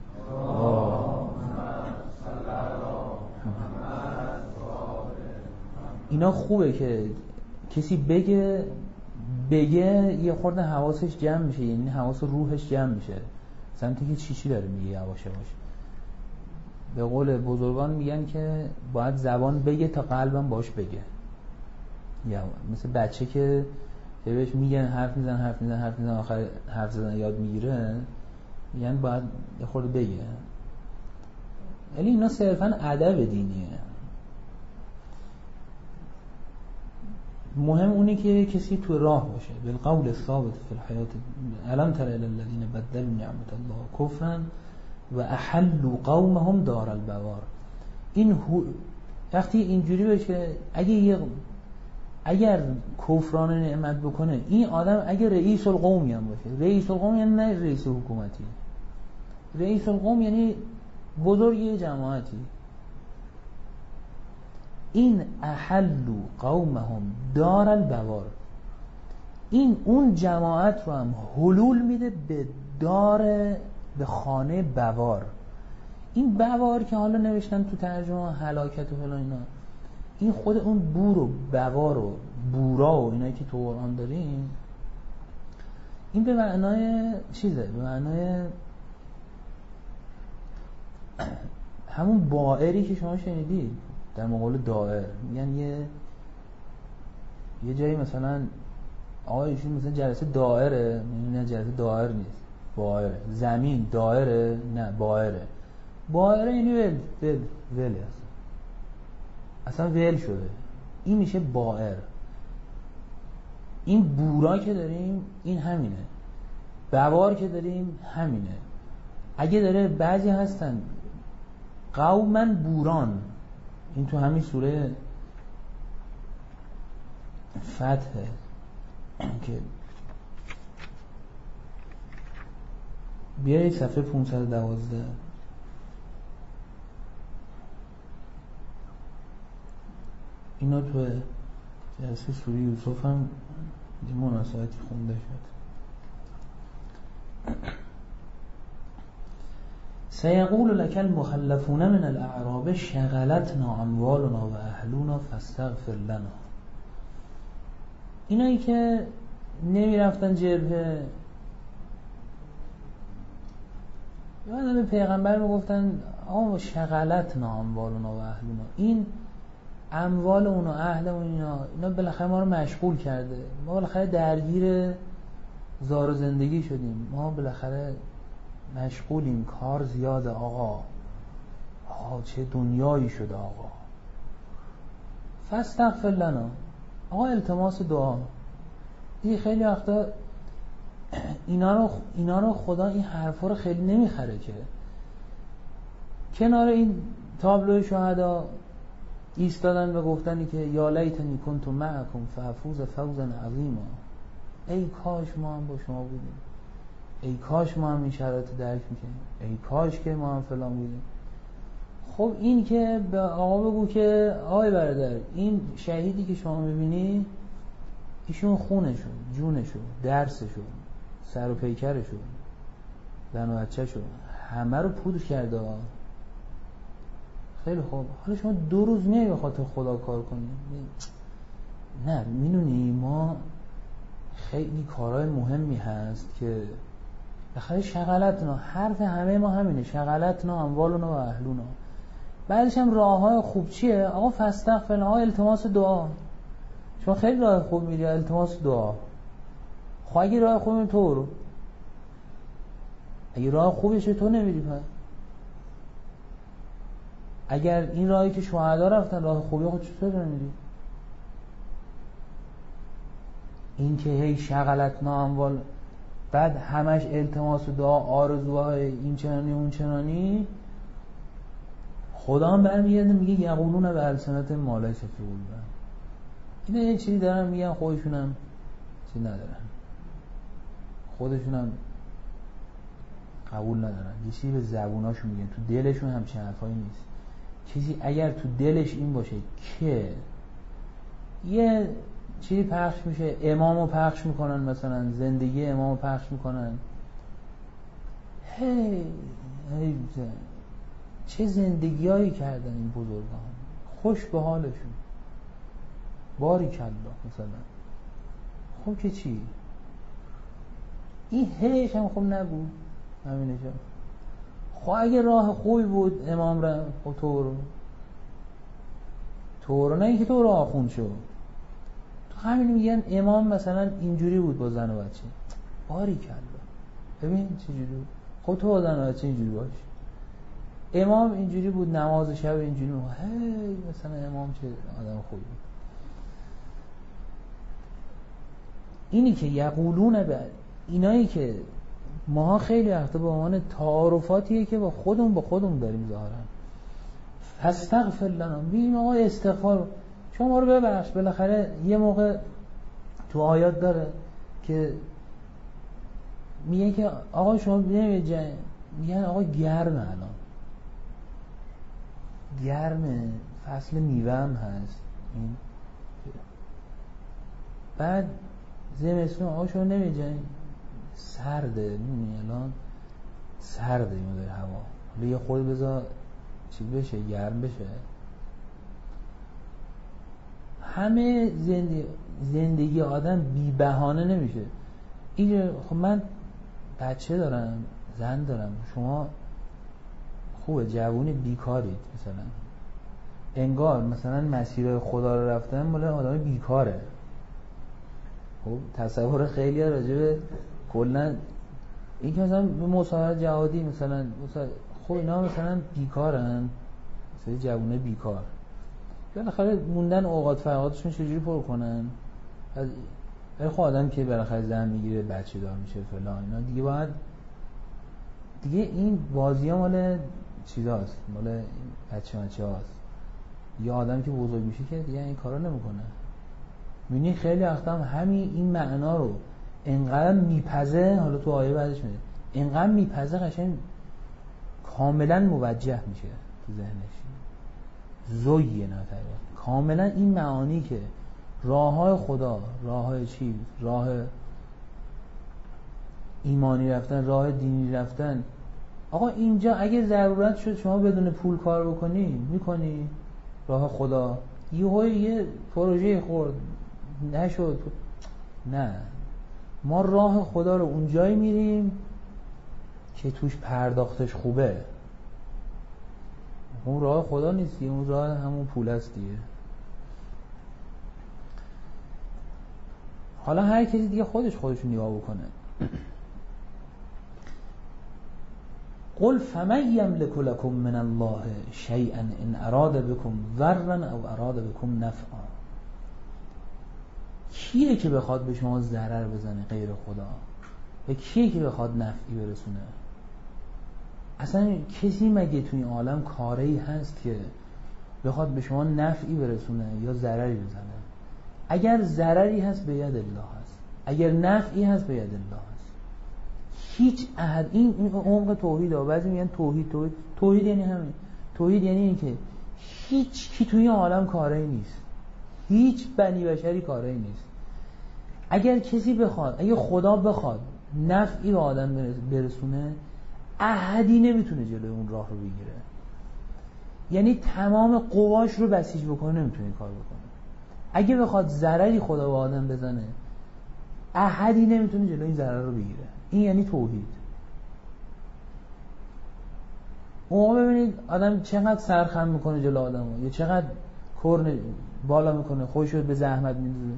اینا خوبه که کسی بگه یه خورده حواسش جمع میشه، یعنی حواس روحش جمع میشه سمتی که چی داره میگه، یواش یواش. به قول بزرگان میگن که باید زبان بگه تا قلبم باش بگه، یا مثل بچه که بهش میگن حرف میزن آخر حرف زدن یاد میگیره، میگن باید یه خورده بگه. ولی اینا صرفا ادب دینیه. مهم اونی که کسی تو راه باشه، بالقول الثابت فی الحیات. الم تر الی الذین بدلوا نعمت الله کفرا و احلوا قومهم دار البوار. این وقتی اینجوری بشه، اگر کفران نعمت بکنه این آدم، اگر رئیس القومی هم باشه، رئیس القوم یعنی نه رئیس حکومتی، رئیس القوم یعنی بزرگی جماعتی، این احلوا قومهم دار البوار، این اون جماعت رو هم حلول میده به خانه بوار. این بوار که حالا نوشتن تو ترجمه هلاکت و فلان اینا، این خود اون بور و بوار و بورا و اینایی که تو قرآن داریم، این به معنای چیزه، به معنای همون بائری که شما شنیدید در مقابل دائر، میگن یه جایی مثلا آقا ایشون مثلا جلسه دائره، نه جلسه دائر نیست، بائره. زمین دائره، نه بائره. بائره یعنی ول اصلا ول شده، این میشه بائر. این بورا که داریم این همینه، بوار که داریم همینه. اگه داره بعضی هستن قومن بوران، این تو همین سوره فتحه که بیایید صفحه 512. اینا تو جلسه سوره یوسف هم یه مناسبتی خونده شد. سیقول لك المخلفون من الاعراب شغلتنا اموالنا و اهلنا فاستغفر لنا. اینایی که نمی رفتن جبهه یادم به پیغمبر میگفتن آقا شغلتنا اموالنا و اهلنا، این اموال اون و اهل اون اینا بالاخره ما رو مشغول کرده، ما بالاخره درگیر زار و زندگی شدیم، ما بالاخره مشغولیم، کار زیاده آقا چه دنیایی شده آقا. فاستغفر لنا، آقا التماس دعا. این خیلی وقتا اینا رو خدا این حرفا رو خیلی نمیخره که کنار این تابلو شهدا ایستادن و گفتنی که یا لیتنی کنت معکم فافوز فوزا عظیما. ای کاش ما هم با شما بودیم، ای کاش ما هم این شرایط درک میکنیم، ای کاش که ما هم فلان بودیم. خب این که به آقا بگو که آقای برادر این شهیدی که شما میبینی ایشون خونشون، جونشون، درسشون، سر و پیکرشون، زن و بچه‌شون همه رو پودر کرده. خیلی خوب، حالا شما 2 روز میای به خاطر خدا کار کنی؟ نه، میدونی ما خیلی کارهای مهمی هست که بخاطر شغلتنا، حرف همه ما همینه، شغلتنا اموالنا و اهلنا. بعدش هم راههای خوب چیه؟ آقا فاستغفر لنا، التماس دعا. شما خیلی راه خوب میری، التماس دعا. خب اگه راه خوبی تو برو، اگه راه خوبی تو نمیری پس. اگر این راهی که شهدا رفتن راه خوبی، خود چطور نمیری؟ این که هی شغلتنا اموال، بعد همش التماس و دعا، آرزوهای این چنانی اون چنانی، خدا هم برمیگرده میگه یقولون به السنت ما لیس فی قلوبهم. اینا یه چیزی دارن میگن خودشونم چیز ندارن، خودشونم قبول ندارن، یه چیزی به زبوناشون میگن، تو دلشون همچین حرفایی نیست. چیزی اگر تو دلش این باشه که یه چیزی پخش میشه، امامو پخش میکنن، مثلا زندگی امامو پخش میکنن، هی چه زندگیایی کردن این بزرگان، خوش به حالشون، باریکالله مثلا. خب که چی؟ این هیش هم خوب نبود همینه جا. خب اگه راه خوبی بود امام را، خب تو رو نه اینکه تو رو آخون شد. تو همین میگن امام مثلا اینجوری بود با زن و بچه، باریکالله ببین چجوری بود. خب تو با زن و بچه اینجوری باش. امام اینجوری بود، نماز شب اینجوری بود، هی مثلا امام چه آدم خوبی بود. اینی که یقولون به اینایی که ما خیلی وقتا به عنوان تعارفاتیه که با خودمون داریم ظاهرا. فاستغفر لنا، بگیم آقا استغفار، شما رو ببخش. بالاخره یه موقع تو آیات داره که میگه که آقا شما نمیگه، میگن آقا گرمه، الان گرمه، فصل میوه هم هست، این بعد زمستون آقا شما نمیگه سرده، میدونی الان سرده این در هوا، حالا یه خود بذار چی بشه، گرم بشه. همه زندگی آدم بی بهانه نمیشه. اینجا خب من بچه دارم، زن دارم، شما خوبه جوونی بیکارید مثلا، انگار مثلا مسیر خدا رو رفتن مال آدم بیکاره. خب تصور خیلی راجع به کلا این که مثلا مسافرت جهادی مثلا خب اینا مثلا بیکارن، مثلا جوونه بیکار بالاخره موندن اوقات فراغتشون چجوری پر کنن؟ خب آدم که بالاخره زن میگیره بچه دار میشه فلان اینا دیگه باید دیگه این بازی ها مال چیزاست، مال بچه هاست. یا آدم که بزرگ میشه که دیگه این کارا نمیکنه. میبینی خیلی وقتا هم همین این معنا رو انقدر میپزه، حالا تو آیه بعدش میده انقدر میپزه قشنگ کاملا موجه میشه تو ذهنش، زویه نفره کاملا این معانی که راههای خدا، راه چی، راه ایمانی رفتن، راه دینی رفتن. آقا اینجا اگه ضرورت شد شما بدون پول کار بکنی میکنی، راه خدا یه پروژه خورد نشد، نه ما راه خدا رو اونجایی میریم که توش پرداختش خوبه. اون راه خدا نیستی، اون راه همون پول است دیگه. حالا هر کسی دیگه خودش نگاه بکنه. قل فمن یملک لکم من الله شیئا ان اراد بكم ضرا او اراد بكم نفعا. کیه که بخواد به شما ضرر بزنه غیر خدا؟ و کیه که بخواد نفعی برسونه؟ اصلا کسی مگه توی این عالم کاری هست که بخواد به شما نفعی برسونه یا ضرری بزنه؟ اگر ضرری هست به ید الله هست، اگر نفعی هست به ید الله هست. هیچ احد این عمق توحید ها. بعضی میگن توحید یعنی همین. توحید یعنی این که هیچ کی توی این عالم کاری نیست، هیچ بنی بشری کاری نیست. اگر کسی بخواد، اگر خدا بخواد نفعی به آدم برسونه، احدی نمیتونه جلوی اون راه رو بگیره. یعنی تمام قواش رو بسیج بکنه نمیتونه کار بکنه. اگه بخواد ضرری خدا به آدم بزنه، احدی نمیتونه جلوی این ضرر رو بگیره. این یعنی توحید. اون ببینید آدم چقدر سرخم میکنه جلو آدمو، یا چقدر کرن بالا میکنه، خودش رو به زحمت میندازه.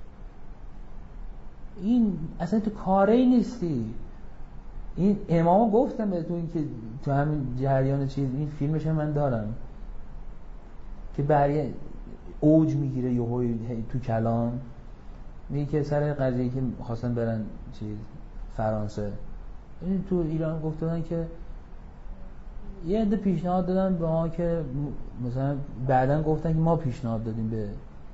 این اصلا تو کاری نیستی. این امامو گفتم بهتون که تو همین جریان چیز، این فیلمش من دارم که برای اوج میگیره یهو تو کلام، میگه که سر قضیه که خواستن برن چیز فرانسه، این تو ایران گفتن که یه عده پیشنهاد دادن به ما که مثلا بعدن گفتن که ما پیشنهاد دادیم به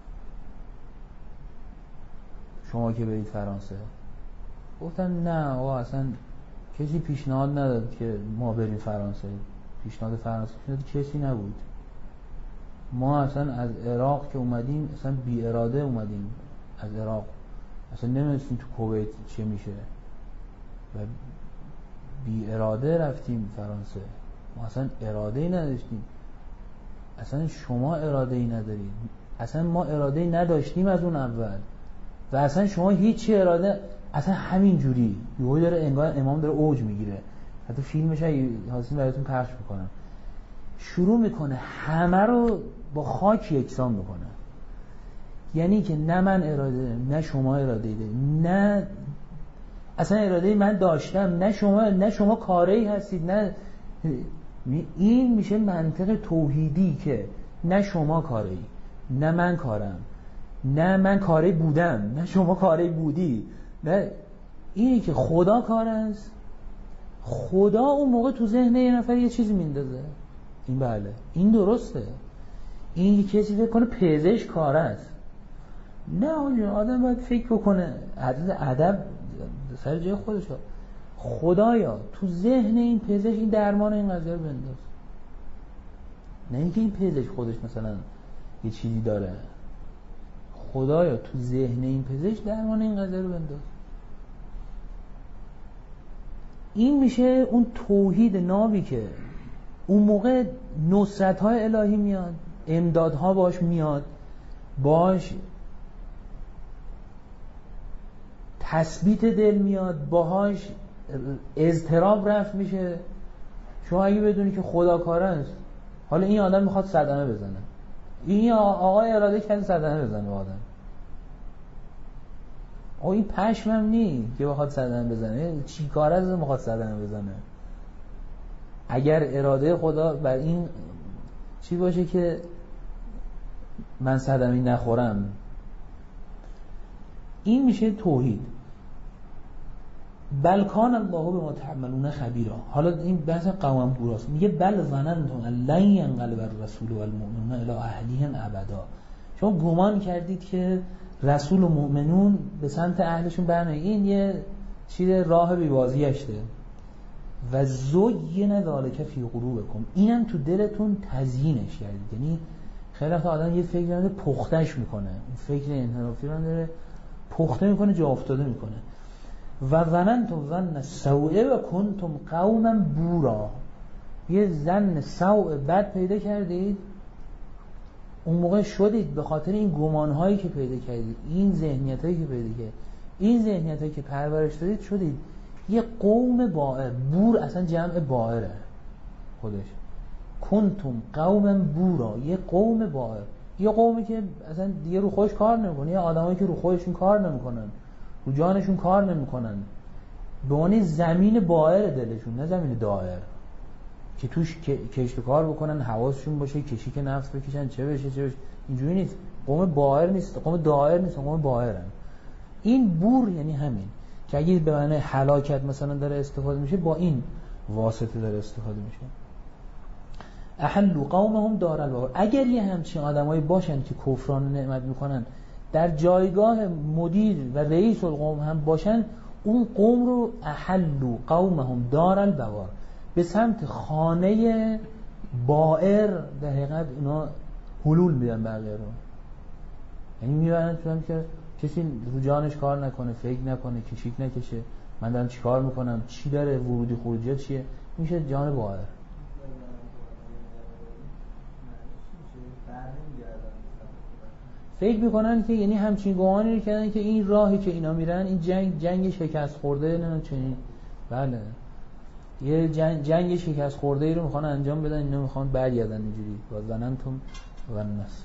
شما که برید فرانسه. گفتن نه آقا اصلا کسی پیشنهاد نداد که ما بریم فرانسه. پیشنهاد فرانسه کسی نبود. ما اصلا از عراق که اومدیم اصلا بی اراده اومدیم از عراق، اصلا نمیدونستیم تو کویت چه میشه و بی اراده رفتیم فرانسه. ما اصلا اراده ای نداشتیم. اصلا شما اراده ای ندارید، اصلا ما اراده ای نداشتیم از اون اول و اصلا شما هیچی اراده، اصلا همین جوری یهو داره انگار امام داره اوج میگیره. حتی فیلمش هستیم براتون پخش میکنم، شروع میکنه همه رو با خاک یکسان میکنه. یعنی که نه من اراده، نه شما اراده ای دارید، نه اصلا اراده من داشتم، نه شما کاری هستید، نه. این میشه منطق توحیدی که نه شما کاری، نه من کارم، نه من کاری بودم، نه شما کاری بودی، نه. اینی که خدا کار است. خدا اون موقع تو ذهن یه نفر یه چیزی میندازه. این بله این درسته. این کسی فکر کنه پزشک کار است. نه آدم باید فکر بکنه، ادب سر جای خودش. خدایا تو ذهن این پزشک این درمان این قضیه رو بنداز. نه اینکه این پزشک خودش مثلا یه چیزی داره. خدایا تو ذهن این پزشک درمان این قضیه رو بنداز. این میشه اون توحید نابی که اون موقع نصرت‌های الهی میاد، امدادها باش میاد، باش تثبیت دل میاد، باهاش اضطراب رفت میشه. شما اگه بدونی که خداکار است، حالا این آدم میخواد صدمه بزنه، این آقای اراده کرده صدمه بزنه به آدم، آقا این پشمم نی که بخواد صدمه بزنه، چی کار از میخواد صدمه بزنه؟ اگر اراده خدا بر این چی باشه که من صدمه نخورم، این میشه توحید. بل کان الله بما تعملون خبیرا. حالا این بحث قوام بوراست، میگه بل ظننتم لن ينقلب الرسول والمؤمنون الی اهلیهم ابدا. شما گمان کردید که رسول و مؤمنون به سمت اهلشون برنمیگردن. این یه چیز راه بی‌بازیشته. و زین ذالک فی قلوبکم، اینم تو دلتون تزیینش کردید. یعنی خیلی وقت آدم یه فکر داره پختش میکنه، اون فکر انحرافی رو داره پخته میکنه، جا افتاده میکنه. و ظننتم ظن السوء و کنتم قوما بورا، یه ظن سوء بد پیدا کردید، اون موقع شدید به خاطر این گمانهایی که پیدا کردید، این ذهنیتایی که پیدا کردید، این ذهنیتایی که پرورش دادید، شدید یه قوم بائر. بور اصلا جمع بائره خودش. کنتم قوما بورا، یه قوم بائر، یه قومی که اصلا دیگه رو خودش کار نمیکنه، یه آدمایی که رو خودشون کار نمیکنن، رو جانشون کار نمیکنن، به معنی زمین بائر دلشون، نه زمین دائر که توش کشت و کار بکنن، حواسشون باشه کشیک نفس بکشن، چه بشه. اینجوری نیست. قوم بائر نیست، قوم دائر نیست، قوم بائرن. این بور یعنی همین که اگه به معنی هلاکت مثلا داره استفاده میشه، با این واسطه داره استفاده میشه. احلوا قومهم دار البوار. اگر یه همچین آدمایی باشن که کفران نعمت میکنن، در جایگاه مدیر و رئیس القوم هم باشن، اون قوم رو احلوا قومهم دار البوار، به سمت خانه بائر در حقیقت اینا حلول میدن بقیه رو. یعنی میبرن چون که کسی رو جانش کار نکنه، فکر نکنه، کشیک نکشه، من دارم چی کار میکنم، چی داره، ورودی خروجی چیه، میشه جان بائر. فکر میکنن که یعنی همچین گمانی رو کردن که این راهی که اینا میرن، این جنگ شکست خورده، نه چنین. بله، یه جنگ شکست خورده ای رو میخوان انجام بدن، اینا میخوان برگردن اینجوری. و ظننتم و النسو.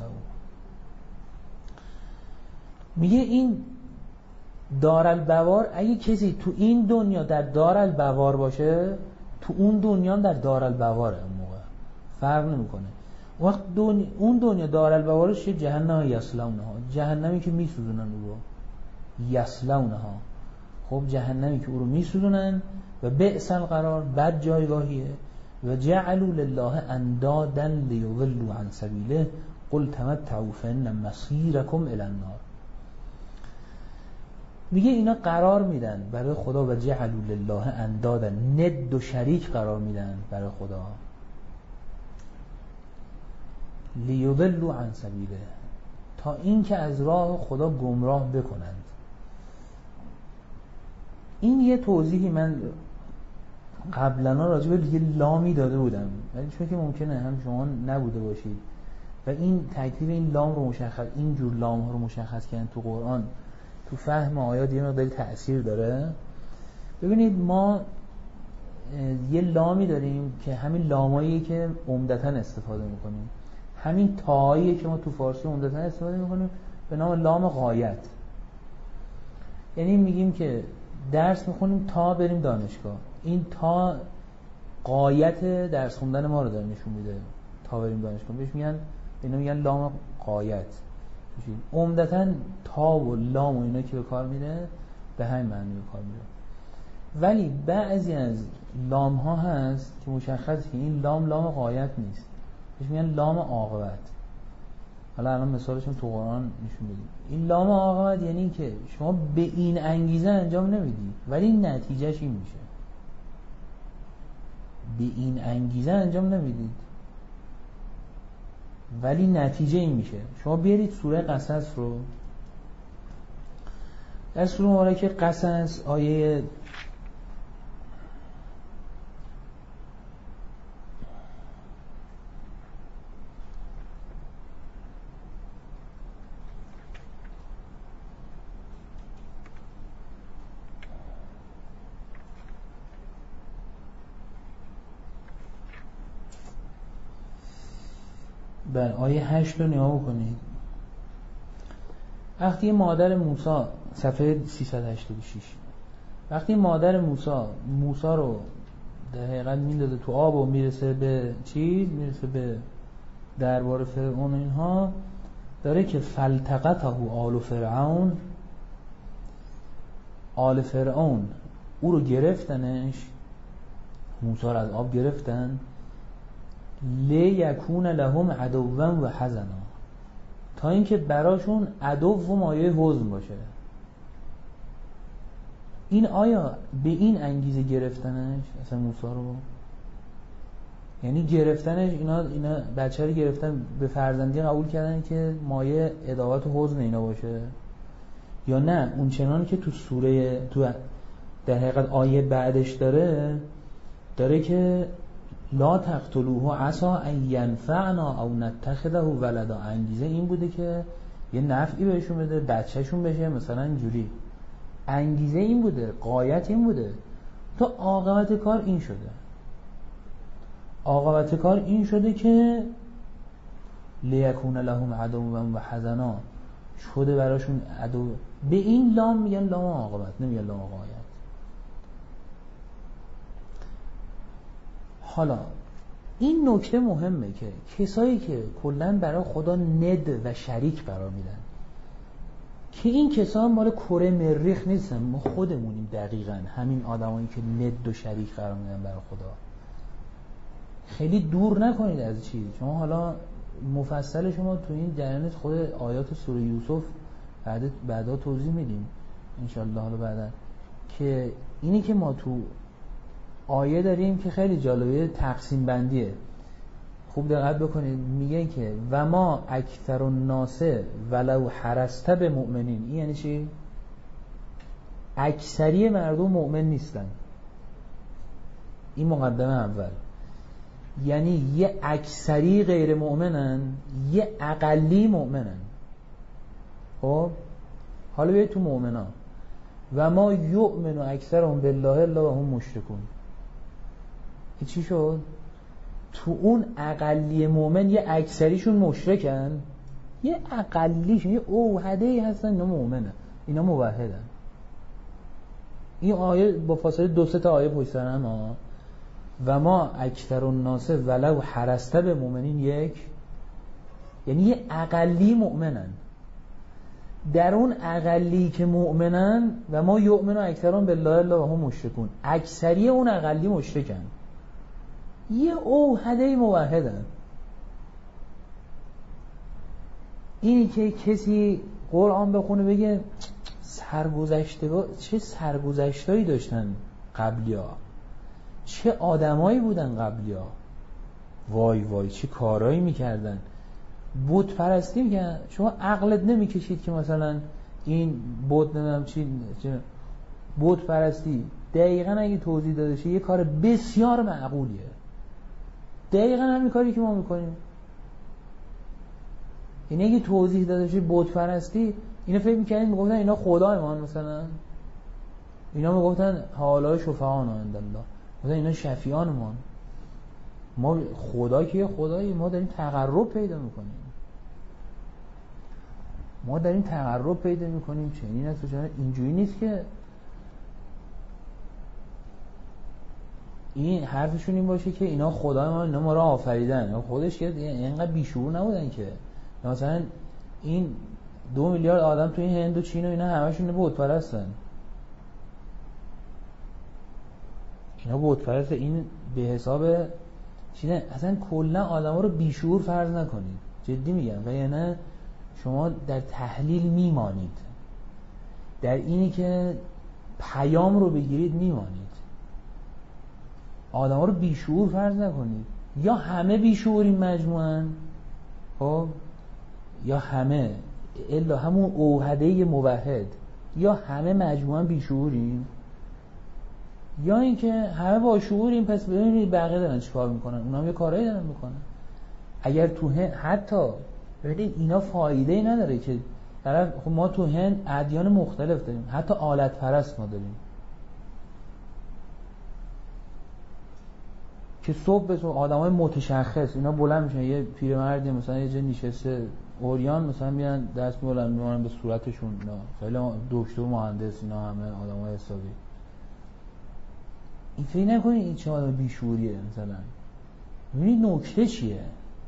میگه این دارالبوار، اگه کسی تو این دنیا در دارالبوار باشه، تو اون دنیا در دارالبواره، اون موقع فرق نمیکنه. وقت اون دنیا دارالبوارش جهنم یصلونها، جهنمی که میسوزونن او رو، یصلونها. خب جهنمی که او رو میسوزونن و بئس القرار، بد جایگاهیه. و جعلوا لله اندادا لیضلوا عن سبیله قل تمتعوا فان مصیرکم الی النار. میگه اینا قرار میدن برای خدا، و جعلوا لله اندادا، ند و شریک قرار میدن برای خدا، لیضلوا عن سبیله، تا این که از راه خدا گمراه بکنند. این یه توضیحی من قبلا راجع به دیگه لامی داده بودم، ولی چون که ممکنه هم شما نبوده باشید و این ترکیب این لام رو مشخص، این جور لام ها رو مشخص کردن تو قرآن، تو فهم آیات یه مقداری تأثیر داره. ببینید ما یه لامی داریم که همین لاماییه که عمدتاً استفاده میکنیم، همین تاییه که ما تو فارسی عمدتاً استفاده میکنیم به نام لام غایت. یعنی میگیم که درس میخونیم تا بریم دانشگاه، این تا غایت درس خوندن ما رو داره نشون میده، تا بریم دانشگاه بهش میگن، اینا میگن لام غایت. عمدتاً تا و لام و اینا که به کار میره به همین معنی به کار میره. ولی بعضی از لام ها هست که مشخصه که این لام غایت نیست، بهش میگن لام عاقبت. حالا الان مثالشون تو قرآن نشون میدیم. این لام عاقبت یعنی که شما به این انگیزه انجام نمیدی ولی نتیجهش این میشه. به این انگیزه انجام نمیدید ولی نتیجه این میشه. شما بیارید سوره قصص رو، در سوره مبارکه قصص آیه بر آیه 8 رو نگاه کنید. وقتی مادر موسی، صفحه 386، وقتی مادر موسی رو در حقیقت میندازه تو آب و میرسه به میرسه به دربار فرعون، اینها داره که فلتقطه آل فرعون او رو گرفتنش، موسی رو از آب گرفتن، لیکون لهم عدوا و حزنا، تا اینکه براشون عدو و مایه حزن باشه. این آیا به این انگیزه گرفتنش اصلا موسی رو، یعنی گرفتنش اینا بچه رو گرفتن به فرزندی قبول کردن که مایه عداوت و حزن اینا باشه، یا نه اون چنان که تو سوره تو در حقیقت آیه بعدش داره که لا تقتلوه عسى ان ينفعنا او نتخذه ولدا، انگیزه این بوده که یه نفعی بهشون بده، بچه‌شون بشه مثلا اینجوری، انگیزه این بوده، غایت این بوده. تو عاقبت کار این شده که لیکون لهم عدوا و حزنا، شده براشون عدو. به این لام میگن لام عاقبت، نمیگن لام غایت. حالا این نکته مهمه که کسایی که کلن برای خدا ند و شریک قرار میدن، که این کسا هم مال کره مریخ نیستن، ما خودمونیم دقیقاً همین آدمایی که ند و شریک قرار میدن برای خدا. خیلی دور نکنید از چیز. شما حالا مفصل شما تو این جریان خود آیات سوره یوسف بعدا توضیح میدیم انشالله. حالا بعدا که اینی که ما تو آیه داریم که خیلی جالبه، تقسیم بندیه، خوب دقت بکنید. میگه که و ما اکثر الناس ولو حرست به مؤمنین. این یعنی چی؟ اکثری مردم مؤمن نیستن. این مقدمه اول. یعنی یه اکثری غیر مؤمنن، یه اقلی مؤمنن. خب حالا بیایید تو مؤمنان. و ما یؤمن اکثرهم بالله الا و هم مشرکون. این چی شد؟ تو اون اقلی مؤمن یه اکثریشون مشرکن، یه اقلیشون یه اوحده‌ای هستن اینا مؤمنن، اینا موحدن. این آیه با فاصله 2-3 تا آیه پشت سر هم. و ما اکثر الناس ولو حرست به مؤمنین، یک یعنی یه اقلی مؤمنن. در اون اقلی که مؤمنن و ما یؤمن اکثرهم بالله الا و هم مشرکون، اکثری اون اقلی مشرکن، یه اوحده موحدن. اینی که کسی قرآن بخونه بگه چه سرگذشتایی داشتن قبلیا، چه آدمایی بودن قبلیا، وای وای چه کارایی میکردن، بت پرستی میکردن. شما عقلت نمیکشید که مثلا این بت نمیدونم چی بت پرستی دقیقاً اگه توضیح داده شه یه کار بسیار معقولیه، دقیقاً همین کاری که ما میکنیم. این اگه توضیح داده شه بت پرستی، اینا فکر میکنن میگفتن اینا خدایمان، مثلا اینا میگفتن حالا شفعان عند الله، مثلا اینا شفیعانمان. ما خدا که خدایی، ما داریم تقرب پیدا میکنیم، چنین است و چنین. اینجوری نیست که این حرفشون این باشه که اینا خدای ما، اینا ما را آفریدن. خودش که اینقدر بیشعور نبودن که مثلا این 2 میلیارد آدم تو این هند و چین و اینا همشون بت پرستن. اینا بت پرست، این به حساب چیزه. اصلا کلا آدما رو بیشعور فرض نکنید، جدی میگم. و یعنی شما در تحلیل میمانید، در اینی که پیام رو بگیرید میمانید. آدما رو بیشعور فرض نکنید. یا همه بیشعوریم مجموعاً، خب، یا همه الا همون اوحده موحد، یا همه مجموعاً بیشعوریم، یا اینکه همه با شعوریم. پس ببینید بقیه دارن چیکار میکنن، اونا هم یه کارایی دارن میکنن. اگر تو هند حتی ببینید اینا فایده‌ای نداره که طرف، خب ما تو هند ادیان مختلف داریم، حتی آلت پرست ما داریم که صبح به صبح آدمای متشخص اینا بلند میشن، یه پیرمردی مثلا یه جا نشسته اوریان مثلا میان دست میبرن به صورتشون، اینا خیلی دکتر مهندس اینا همه آدمای حسابی. این فکر نکنید این چه آدم بیشوریه مثلا. ببینید نکته چیه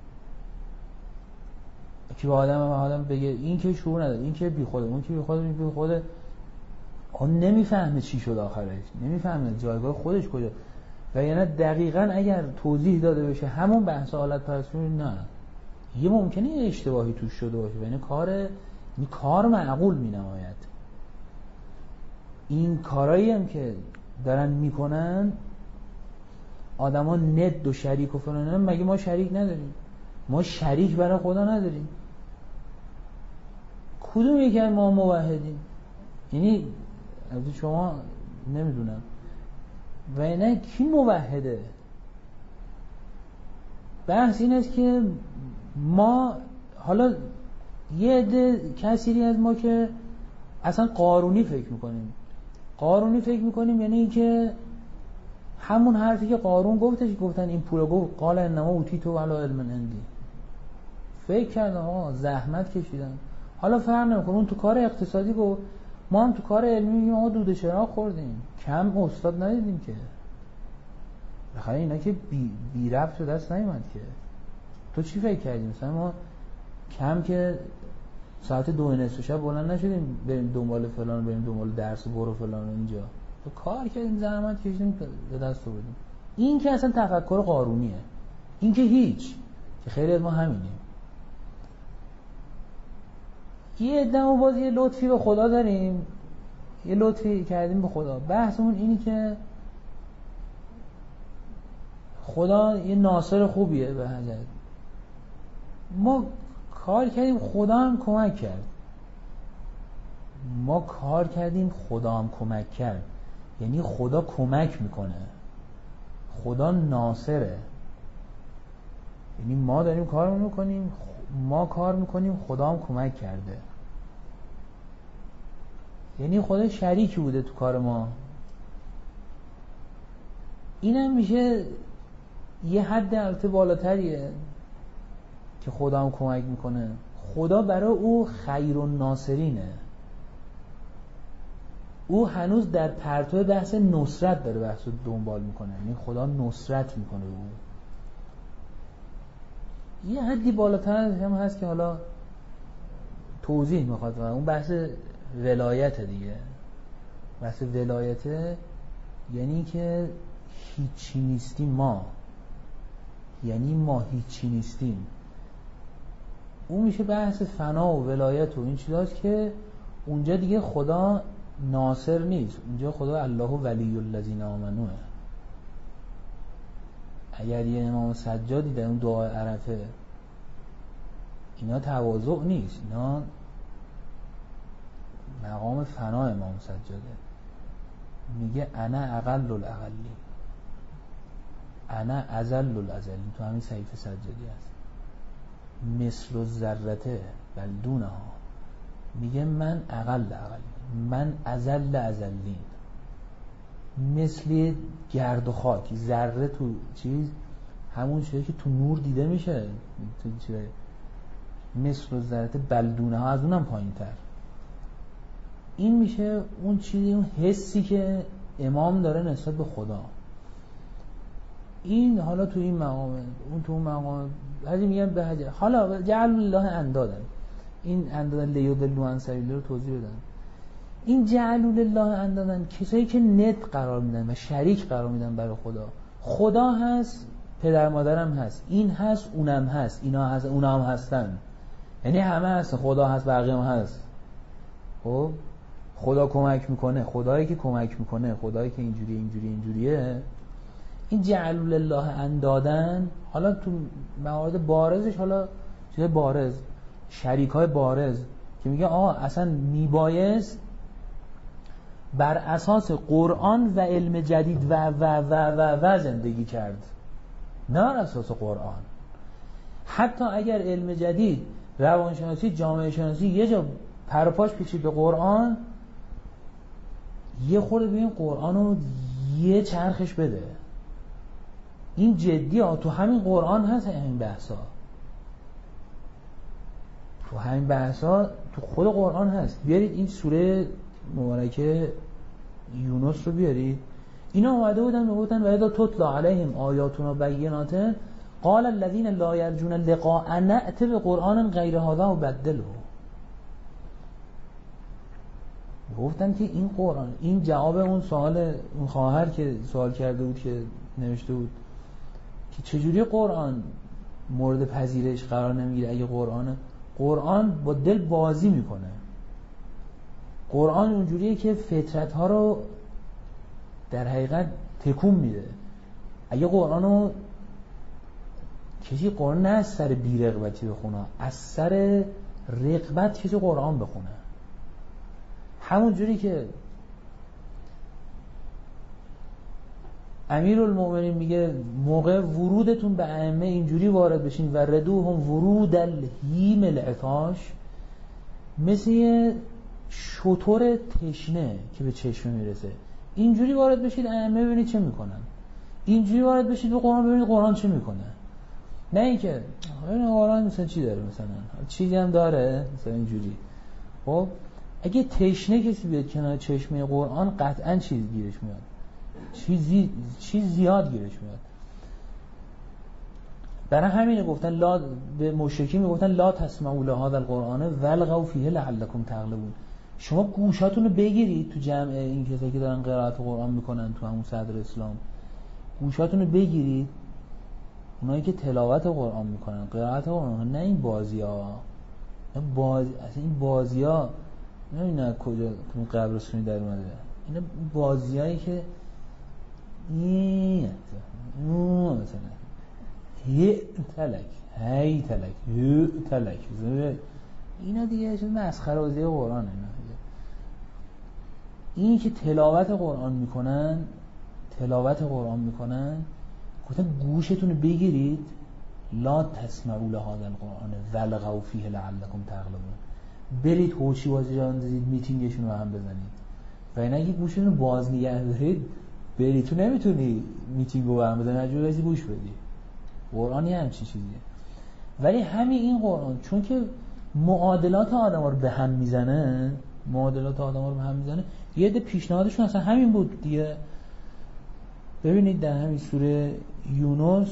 که به آدم بگه این که شعور نداره، این که بی خوده، اون که بی خوده اون نمیفهمه چی شد آخرش، نمیفهمه جایگاه خودش کجا. و یعنی دقیقاً اگر توضیح داده بشه همون بحث حالت پرستشی، نه یه ممکنه یه اشتباهی توش شده باشه، یعنی کار معقول می‌نماید. این کارایی هم که دارن میکنن آدما ند و شریک و فلان، مگه ما شریک نداریم؟ ما شریک برای خدا نداریم. کدوم یکی از ما موحدیم؟ یعنی از شما نمیدونم و نه کی موحده. بحث این است که ما حالا یه عده کثیری از ما که اصلا قارونی فکر میکنیم، یعنی این که همون حرفی که قارون گفتن این پول گفت قال انما اوتیتو علی علم عندی، فکر کردن زحمت کشیدن. حالا فرق نمیکنه اون تو کار اقتصادی گفت، ما هم تو کار علمی میگیم ما دود چراغ خوردیم، کم استاد ندیدیم که. بخاطر اینا که بی ربط دست نیومد که. تو چی فکر کردی مثلا ما کم که ساعت 2:30 شب بلند نشدیم بریم دنبال فلان، بریم دنبال درس برو فلان اینجا، تو کار کردیم زحمت کشیدیم به دست آوردیم. این که اصلا تفکر قارونیه، این که هیچ، که خیلی از ما همینیم. یه عده‌مو باز یه لطفی به خدا داریم، یه لطفی کردیم به خدا. بحثمون اینی که خدا یه ناصر خوبیه به حضرت، ما کار کردیم خدا هم کمک کرد، ما کار کردیم خدا هم کمک کرد، یعنی خدا کمک میکنه، خدا ناصره. یعنی ما داریم کار میکنیم، ما کار میکنیم خدا هم کمک کرده، یعنی خدا شریکی بوده تو کار ما. اینم میشه یه حد البته بالاتریه که خدا هم کمک میکنه. خدا برای او خیر الناصرینه، او هنوز در پرتو بحث نصرت داره بحث رو دنبال میکنه، یعنی خدا نصرت میکنه او. یه حدی بالاتر هم هست که حالا توضیح میخواد، اون بحث ولایت دیگه. بحث ولایت یعنی که هیچی نیستیم ما، یعنی ما هیچی نیستیم. اون میشه بحث فنا و ولایت و این چیزاست که اونجا دیگه خدا ناصر نیست، اونجا خدا الله ولی الذین آمنوه. اگر یه امام سجادی در اون دعای عرفه، اینا تواضع نیست، اینا مقام فنا امام سجاده. میگه انا اقل الاقلی، انا ازل الازلین، تو همین صحیفه سجادی هست. مثل الذرته بل دونها، میگه من اقل اقلی، من ازل ازلین، مثل گرد و خاک، ذره تو چیز همون چیزی که تو نور دیده میشه، تو چیزی مثل الذرته بل دونها، از اونم پایین تر. این میشه اون چیزی، اون حسی که امام داره نسبت به خدا. این حالا تو این مقامه، اون تو اون مقامه، بعضی میگن به حاجه. حالا جعل الله اندادن، این اندادن لیضلوا عن سبیل رو توضیح بدن. این جعل الله اندادن کسایی که ند قرار میدن و شریک قرار میدن برای خدا. خدا هست، پدر مادرم هست، این هست، اونم هست، اینا هست، اونا هم هستن، یعنی همه هست، خدا هست، بقیه هم هست. خب خدا کمک میکنه، خدایی که کمک میکنه، خدایی که اینجوریه. این جعل الله اندادن حالا تو موارد بارزش، حالا چیز بارز، شریکای بارز که میگه اصلا میبایست بر اساس قرآن و علم جدید و زندگی کرد، نه بر اساس قرآن. حتی اگر علم جدید، روانشناسی، جامعه شناسی یه جا پروپاش پیچید به قرآن، یه خورده ببین قرآن رو یه چرخش بده، این جدی ها، تو همین قرآن هست این بحثا، تو همین بحثا تو خود قرآن هست. بیارید این سوره مبارکه یونس رو بیارید. اینا اومده بودن میگفتن و اذا تتلی علیهم آیاتنا بینات قال الذین لا یرجون لقاءنا ائت بقرآن غیر هذا وبدله. گفتن که این قرآن، این جواب اون سوال اون خواهر که سوال کرده بود که نوشته بود که چجوری قرآن مورد پذیرش قرار نمیگیره اگه قرآن با دل بازی میکنه. قرآن اونجوریه که فطرت ها رو در حقیقت تکون میده. اگه قرآن نه از سر بی‌رغبتی بخونه، از سر رغبت کسی قرآن بخونه. همون جوری که امیرالمومنین میگه موقع ورودتون به ائمه اینجوری وارد بشین و ردوهم ورود الهیم العطاش، مثل یه شتر تشنه که به چشمه میرسه اینجوری وارد بشید ائمه ببینید چه میکنن، اینجوری وارد بشید به قرآن ببینید قرآن چه میکنه. نه اینکه قرآن مثلا چی داره، مثلا چیزی هم داره مثلا اینجوری. خب اگه تشنه کسی بیاد کنار چشمه قرآن قطعا چیز گیرش میاد، چیز زیاد گیرش میاد. برای همینه گفتن لا، به مشرکین میگفتن لا تسمعوا لهذا القرآن والغوا فیه لعلکم تغلبون. شما گوشاتون رو بگیرید تو جمع این کسایی که دارن قرائت قرآن میکنن تو همون صدر اسلام، گوشاتون رو بگیرید، اونایی که تلاوت قرآن میکنن، قرائت قرآن، نه این بازی‌ها. اصلا این بازی‌ها نمیدونم کجا تو قبرستونی در اومده. اینا بازیایی که این مثلا هی تلک اینا دیگه چه مسخره بازی قرآن. این که تلاوت قرآن میکنن گفتن گوشتون رو بگیرید لا تسمعوا لهذا القرآن والغوا فیه لعلکم تغلبون. برید هوشی بازی جا اندازید میتینگشون رو هم بزنید و این اگه گوشتون رو باز نگه دارید برید تو نمیتونی میتینگ رو هم بزنید، از جور گوش بدی. قرآن یه همچین چیزیه. ولی همین این قرآن چون که معادلات آدم رو به هم میزنه، یه ده پیشنهادشون اصلا همین بود دیگه. ببینید در همین سوره یونس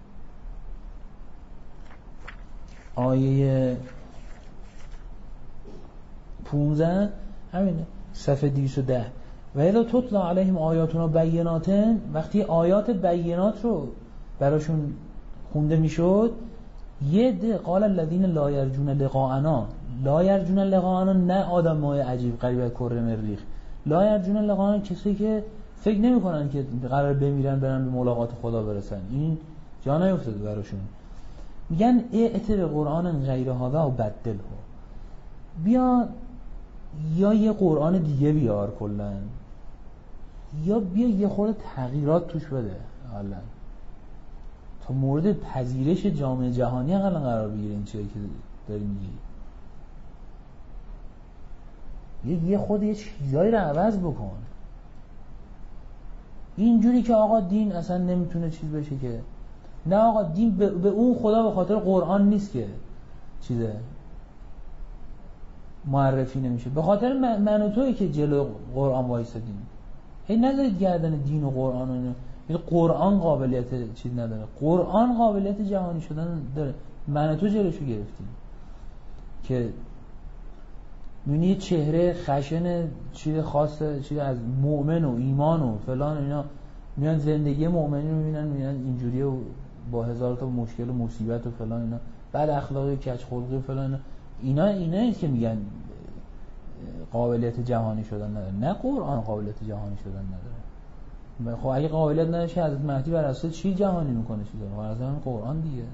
آیه 15 همینه، صفحه 210 و اذا تتلی علیهم آیاتنا بینات، وقتی آیات بینات رو براشون خونده میشد یه ده قال الذین لا یرجون لقاءنا نه آدمای عجیب غریب از کره مریخ، لا یرجون لقاءنا کسی که فکر نمی‌کنن که قرار بمیرن برن به ملاقات خدا برسن، این جا نیفتاده براشون. میگن ائت بقرآن غیر هذا و بدله، بیا یا یه قرآن دیگه بیار کلا، یا بیا یه خورده تغییرات توش بده حالا تا مورد پذیرش جامعه جهانی حالا قرار بگیره. این چیزی که داری میگی یه خود یه چیزایی رو عوض بکن. اینجوری که آقا دین اصلا نمیتونه چیز بشه که نه آقا دین به اون خدا به خاطر قرآن نیست که چیزه معرفی نمیشه، به خاطر من و تویی که جلو قرآن وایسادیم. هی نذارید گردن دین و قرآن و اینا. قرآن قابلیت چیز نداره، قرآن قابلیت جهانی شدن داره. من و تو جلوشو گرفتیم که می‌بینی چهره خشن چیز خاصه، چیز از مؤمن و ایمان و فلان اینا، میان زندگی مؤمنین رو میبینن اینجوریه و با هزار تا مشکل و مصیبت و فلان اینا، بعد اخلاقی کج خلقی و فلان اینا نیست که میگن قابلیت جهانی شدن نداره. نه قرآن قابلیت جهانی شدن نداره. خب اگه قابلیت نداره حضرت مهدی بر اساس چی جهانی میکنه؟ چی داره؟ بر اساس قرآن دیگه.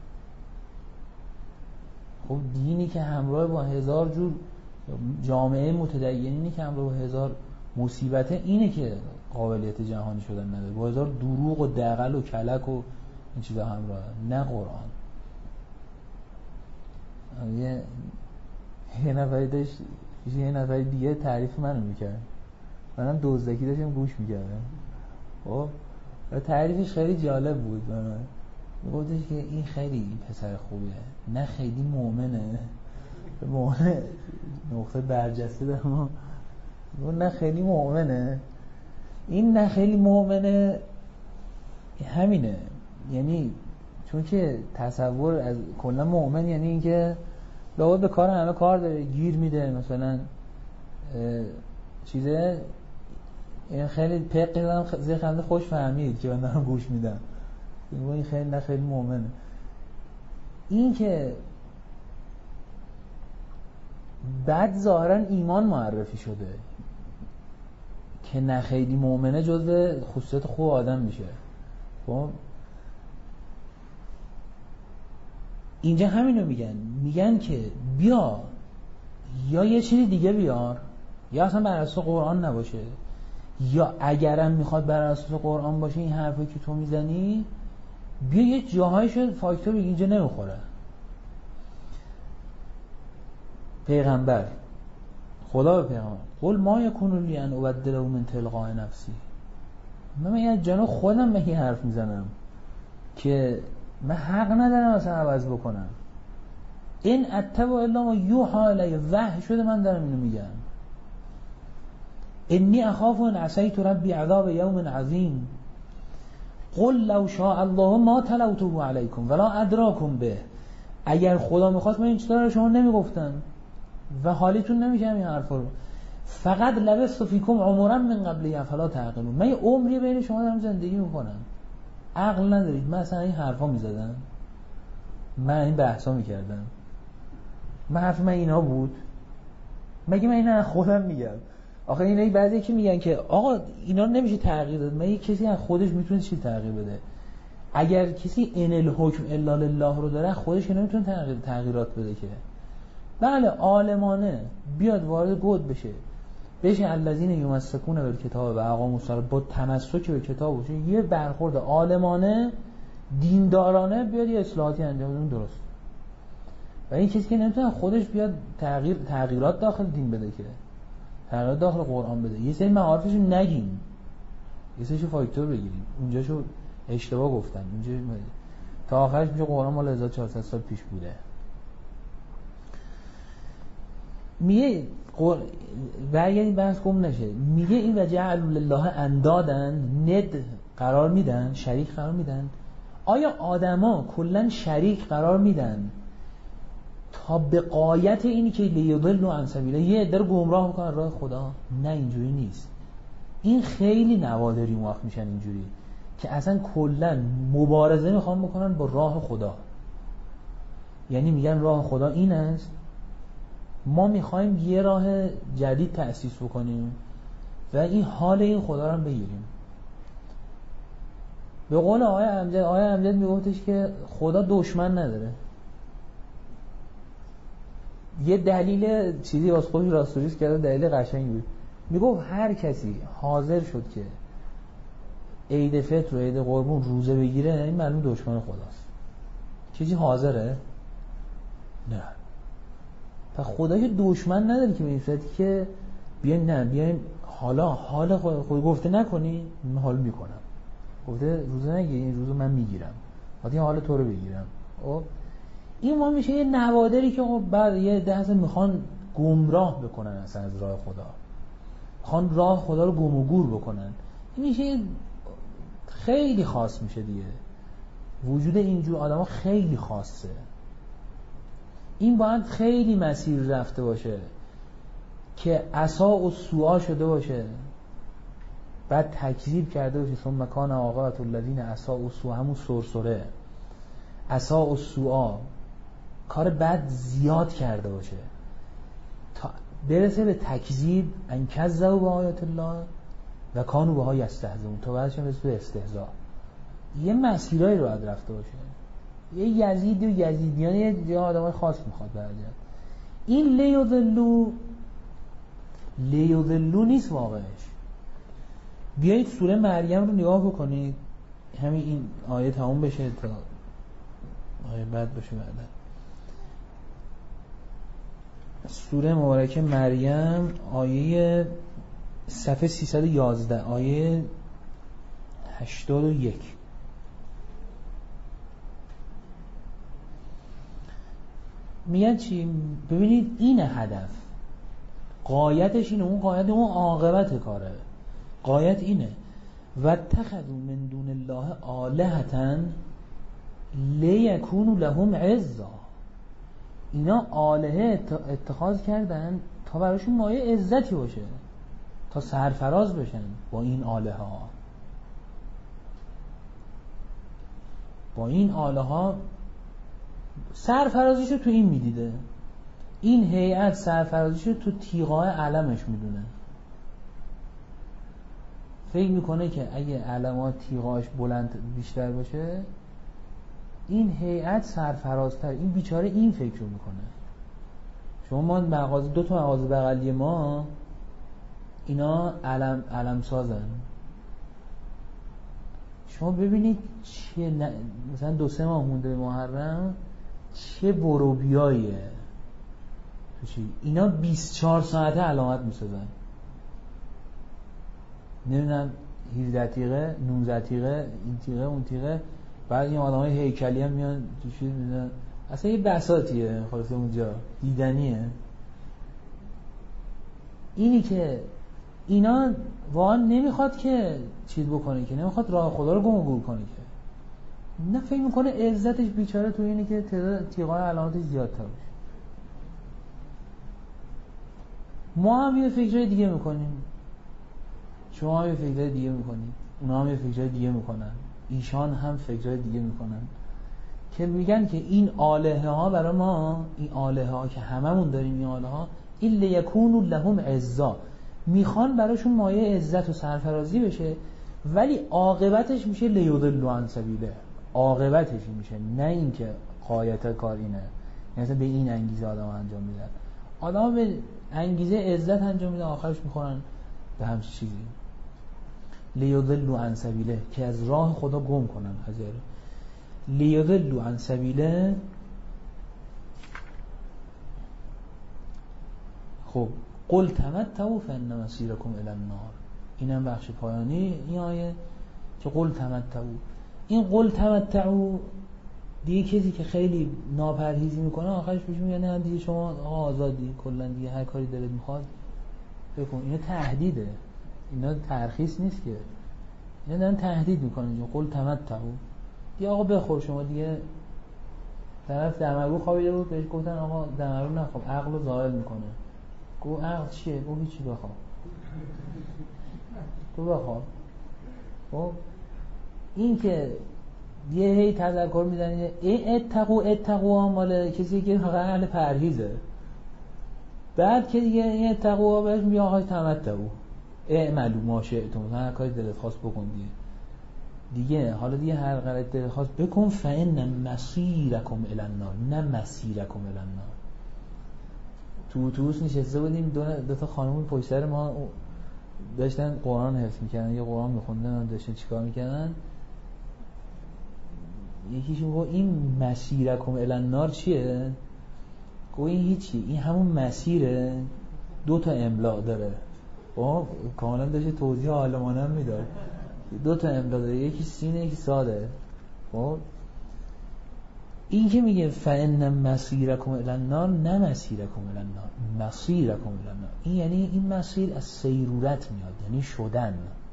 خب دینی که همراه با هزار جور جامعه متدینی که همراه با هزار مصیبت اینه که قابلیت جهانی شدن نداره، با هزار دروغ و دغل و کلک و این چیزا همراه، نه قرآن. یه نفری داشت، یه نفر دیگه تعریف منو میکرد، منم دزدکی داشتم گوش میکردم. خب و تعریفش خیلی جالب بود. گفتش که این خیلی پسر خوبیه، نه خیلی مؤمنه، مؤمنه نقطه برجسته داره ما، نه خیلی مؤمنه. این نه خیلی مؤمنه همینه، یعنی چون که تصور از کلا مؤمن یعنی این که لابد به کار همه کار داره، گیر میده مثلا چیزه. این خیلی پقی دارم زیر خنده خوش فهمید که من دارم گوش میدم. این خیلی نه خیلی مؤمنه. این که بعد ظاهرا ایمان معرفی شده که نه خیلی مؤمنه جزو خصوصیات خوب آدم میشه. خب اینجا همینو میگن که بیا یا یه چیزی دیگه بیار، یا اصلا بر اساس قرآن نباشه، یا اگرم میخواد بر اساس قرآن باشه این حرفی که تو میزنی بیا یه جاهایشو فاکتور بگی اینجا نمیخوره. پیغمبر خدا به پیغمبر قول ما یکون لی ان ابدله من تلقاء نفسی، من یه جانو خودم به این حرف میزنم که من حق ندارم اصلا عوض بکنم. این اتبع الا ما یوحی الی، وحی شده من دارم اینو میگم. انی اخاف ان عصیت ربی عذاب یوم عظیم قل لو شاء الله ما تلوته علیکم ولا ادراکم به، اگر خدا میخواست من این چیزا رو شما نمیگفتم و حالیتون نمیکنم این حرفا رو. فقط لبثت فیکم عمرا من قبل فلا تعقلون، من یه عمری بین شما دارم زندگی میکنم، عقل ندارید. من اصلا این حرفا میزدم، من این بحثا میکردم، من حرف من اینا بود؟ مگه من اینا خودم میگم؟ آخه اینا بعضی که میگن که آقا اینا نمیشه تغییر داد، من کسی از خودش میتونه چی تغییر بده؟ اگر کسی ان الحکم الا لله رو داره خودش که نمیتونه تغییرات بده که. بله عالمانه بیاد وارد گود بشه الذین یمسکون بالکتاب و اقاموا الصلاة، با تمسک به کتاب باشه، یه برخورد عالمانه دیندارانه بیاد یه اصلاحاتی انجام بده، اون درست. و این کسی که نمیتونه خودش بیاد تغییرات داخل دین بده که، تغییرات داخل قرآن بده، یه سری معارفشو نگیم، یه سریشو فاکتور بگیریم، اونجاشو اشتباه گفتن، اونجا تا آخرش میشه قرآن مال 1400 سال پیش بوده. میگه برگردی بحث گم نشه، میگه این و جعلوا لله اندادن، ند قرار میدن، شریک قرار میدن. آیا آدما کلا شریک قرار میدن تا به غایت اینی که لیضلوا عن سبیله، یه عده رو گمراه بکنن راه خدا؟ نه اینجوری نیست. این خیلی نوادری موقع میشن اینجوری که اصلا کلا مبارزه میخوان بکنن با راه خدا، یعنی میگن راه خدا این است، ما میخوایم یه راه جدید تأسیس بکنیم و این حال این خدا رو هم بگیریم. به قول آقای امجد میگفتش که خدا دشمن نداره. یه دلیل چیزی واسه خودش راستوریس کرده، دلیل قشنگی بود. میگفت هر کسی حاضر شد که عید فطر و عید قربون روزه بگیره این معلوم دشمن خداست. چیزی حاضره؟ نه. پس خدا که دشمن نداره که به این صورتی که بیاین حالا خود گفته نکنی، من حال میکنم، گفته روزه نگیری، این روزو من میگیرم، بعد حال تو رو بگیرم. این ما میشه یه نوادری که بعد یه دهه میخوان گمراه بکنن اصلا از راه خدا، میخوان راه خدا رو گم و گور بکنن. این میشه خیلی خاص میشه دیگه، وجود اینجور آدم ها خیلی خاصه. این باید خیلی مسیر رفته باشه که عصا و سوآ شده باشه، بعد تکذیب کرده باشه. ثم کان عاقبة الذین عصا و سوآ، همون سرسره عصا و سوآ، کار بد زیاد کرده باشه تا برسه به تکذیب، ان کذبوا بآیات الله و کانوا بها یستهزئون، تا بعدش برسه به استهزاء. یه مسیرایی رو باید رفته باشه. یه یزیدی و یزیدیان یه آدمای خاص میخواد برگرد. این لیوذلو نیست واقعش. بیایید سوره مریم رو نگاه بکنید، همین این آیه تموم بشه تا آیه بعد باشه. بعد سوره مبارکه مریم آیه صفحه 311 آیه 8، 81. میگن چی؟ ببینید این هدف قایتش اینه، اون قایت اون عاقبت کاره، قایت اینه و اتخذوا من دون الله آلهة لیکونوا لهم عزا. اینا آلهه اتخاذ کردن تا براشون مایه عزتی باشه، تا سرفراز بشن با این آلهه ها. با این آلهه ها سرفرازیشو تو این میدیده، این هیئت سرفرازیشو تو تیغای علمش میدونه. فکر میکنه که اگه علمات تیغاش بلند بیشتر باشه این هیئت سرفرازتر. این بیچاره این فکر رو میکنه. شما ما مغازه، 2 تا مغازه بغلی ما اینا علم سازن. شما ببینید چه مثلا 2-3 ماه مونده محرم چه بروبیاییه توشی. اینا 24 ساعته علامت میسازن، نمیدونم 17 تیغه 19 تیغه این تیغه اون تیغه. بعد این آدمای هیکلی هم میان تو چیز میدن، اصلا یه بساطیه خلاص اونجا دیدنیه. اینی که اینا واقعا نمیخواد که چیز بکنه، که نمیخواد راه خدا رو گم و گور کنه، که نه فکر میکنه عزتش بیچاره تو اینه که تعداد تیغای علاماتش زیادتر باشه. ما هم یه فکرای دیگه میکنیم، شما هم یه فکرای دیگه میکنید، اونا هم یه فکرای دیگه میکنن، ایشان هم فکرای دیگه میکنن، که میگن که این آلهه ها برای ما، این آلهه ها که هممون داریم، این آلهه ها این لیکونوا لهم عزا، میخوان براشون مایه عزت و سرفرازی بشه، ولی عاقبتش میشه لیضلوا عن سبیله. عاقبتش میشه، نه اینکه غایت کار اینه. مثلا به این انگیزه آدم انجام میدن، آدم به انگیزه عزت انجام میدن، آخرش میخورن به همچین چیزی. لیضلوا عن سبیله، که از راه خدا گم کنن. حضر لیضلوا عن سبیله. خب قل تمتعوا فان مصیرکم الی النار. اینم بخش پایانی این آیه که قل تمتعوا. این قل تمتعوا دیگه کسی که خیلی ناپرهیزی میکنه آخرش بهش میگه نه دیگه شما آزادی، کلا دیگه هر کاری دلت میخواد بکن. اینا تهدیده، اینا ترخیص نیست که، اینا دارن تهدید میکنن اینجا. قل تمتعوا، دیگه آقا بخور شما دیگه. طرف دمرو خوابیده بود بهش گفتن آقا دمرو نخواب عقل رو زائل میکنه. گفت عقل چیه؟ گفت هیچی، بخواب. تو بخواب. خب این که یه هی تذکر میزنه اتقوا مال کسی که فقط اهل پرهیزه، بعد که دیگه این اتقوا بهش میگه آقا تمتعوا اعملوا ما شئتم، هر کاری دلت خواست بکن دیگه حالا دیگه هر غلط دلت خواست بکن. فان مصیرکم الی النار، نه مسیرکم الی النار. تو اتوبوس نشسته بودیم، دو تا خانم پشت سر ما داشتن قرآن حفظ میکردن، یه قرآن میخوندن، داشتن چیکار میکردن. یکیشون گفت این مسیرکم الی النار چیه؟ گفت این هیچی، این همون مسیره، 2 تا املا داره. خب کاملا داشته توضیح عالمانه هم میداد. 2 تا املا داره، یکی سینه یکی ساده. خب این که میگه فان مسیرکم الی النار، نه مسیرکم الی النار، مسیرکم الی النار. این یعنی این مسیر از سیرورت میاد، یعنی شدن.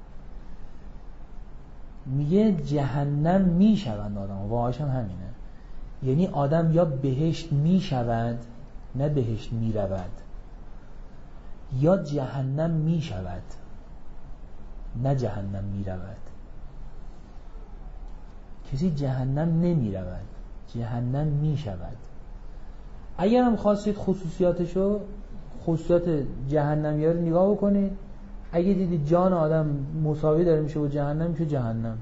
میگه جهنم میشوند آدم، واقعاش هم همینه. یعنی آدم یا بهشت میشود نه بهشت میرود، یا جهنم میشود نه جهنم میرود. کسی جهنم نمیرود، جهنم میشود. اگر هم خواستید خصوصیاتشو، خصوصیات جهنمی‌ها رو نگاه بکنید، اگه دیدید جان آدم مساوی داره میشه با جهنم، میشه جهنم.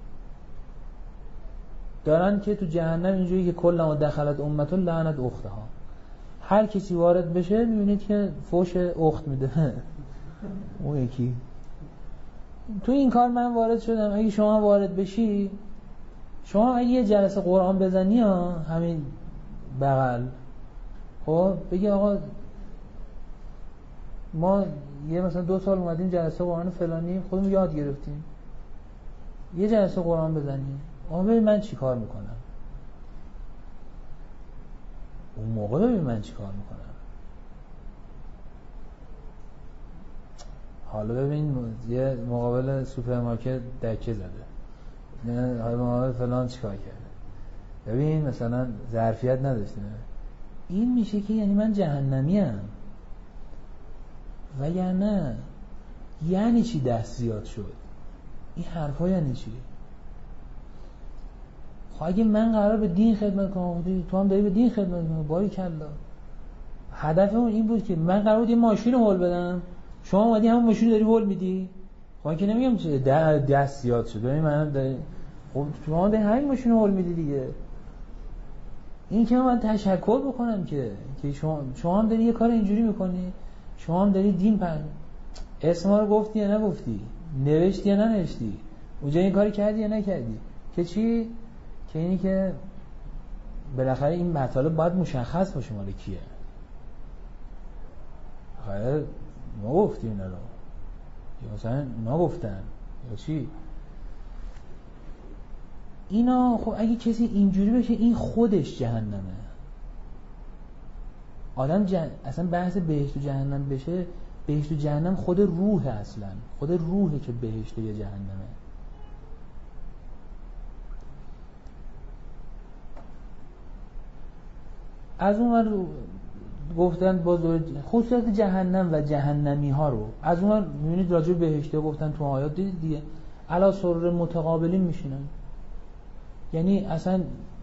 دارن که تو جهنم اینجوری که کلما دخلت امت لعنت اختها، هر کسی وارد بشه میبینید که فوش اخت میده. اون یکی تو این کار من وارد شدم، اگه شما وارد بشی، شما اگه یه جلسه قرآن بزنی همین بغل، خب بگی آقا ما یه مثلا 2 سال اومدیم جلسه قرآن فلانی، خودمون یاد گرفتیم، یه جلسه قرآن بزنی، ببین من چی کار میکنم، اون موقع ببین من چی کار میکنم. حالا ببین یه مقابل سوپرمارکت دکه زده، نه حالا مقابل فلان چی کار کرده، ببین مثلا ظرفیت نداشته، این میشه که یعنی من جهنمیم. وگرنه یعنی چی دست زیاد شد؟ این حرفا یعنی چی؟ خب اگه من قرار به دین خدمت کنم، تو هم داری به دین خدمت کنی، باریکلا. هدفمون این بود که من قرار بود یه ماشین رو هول بدم، شما اومدی همون ماشین داری هول میدی. خب من که نمیگم چه دست زیاد شد، ببین من خب شما داری همین ماشین رو هول میدی دیگه. این که من تشکر بکنم که شما هم داری یه کار اینجوری میکنی، شما هم داری دین اسم رو گفتی یا نگفتی، نوشتی یا ننوشتی، اونجا این کاری کردی یا نکردی، که چی؟ که اینی که بالاخره این مطالب باید مشخص باشه مال کیه. خیلی ما گفتیم اینا رو یا مثلا ما گفتن یا چی؟ اینا خب اگه کسی اینجوری بشه این خودش جهنمه. آدم اصلا بحث بهشت و جهنم بشه، بهشت و جهنم خود روح، اصلا خود روحه که بهشت یا جهنمه. از اون ور گفتن باز خصوصیت جهنم و جهنمی ها رو، از اون ور میبینید راجع به بهشت گفتن تو آیات دیدید دیگه، علی سرر متقابلین میشینن، یعنی اصلا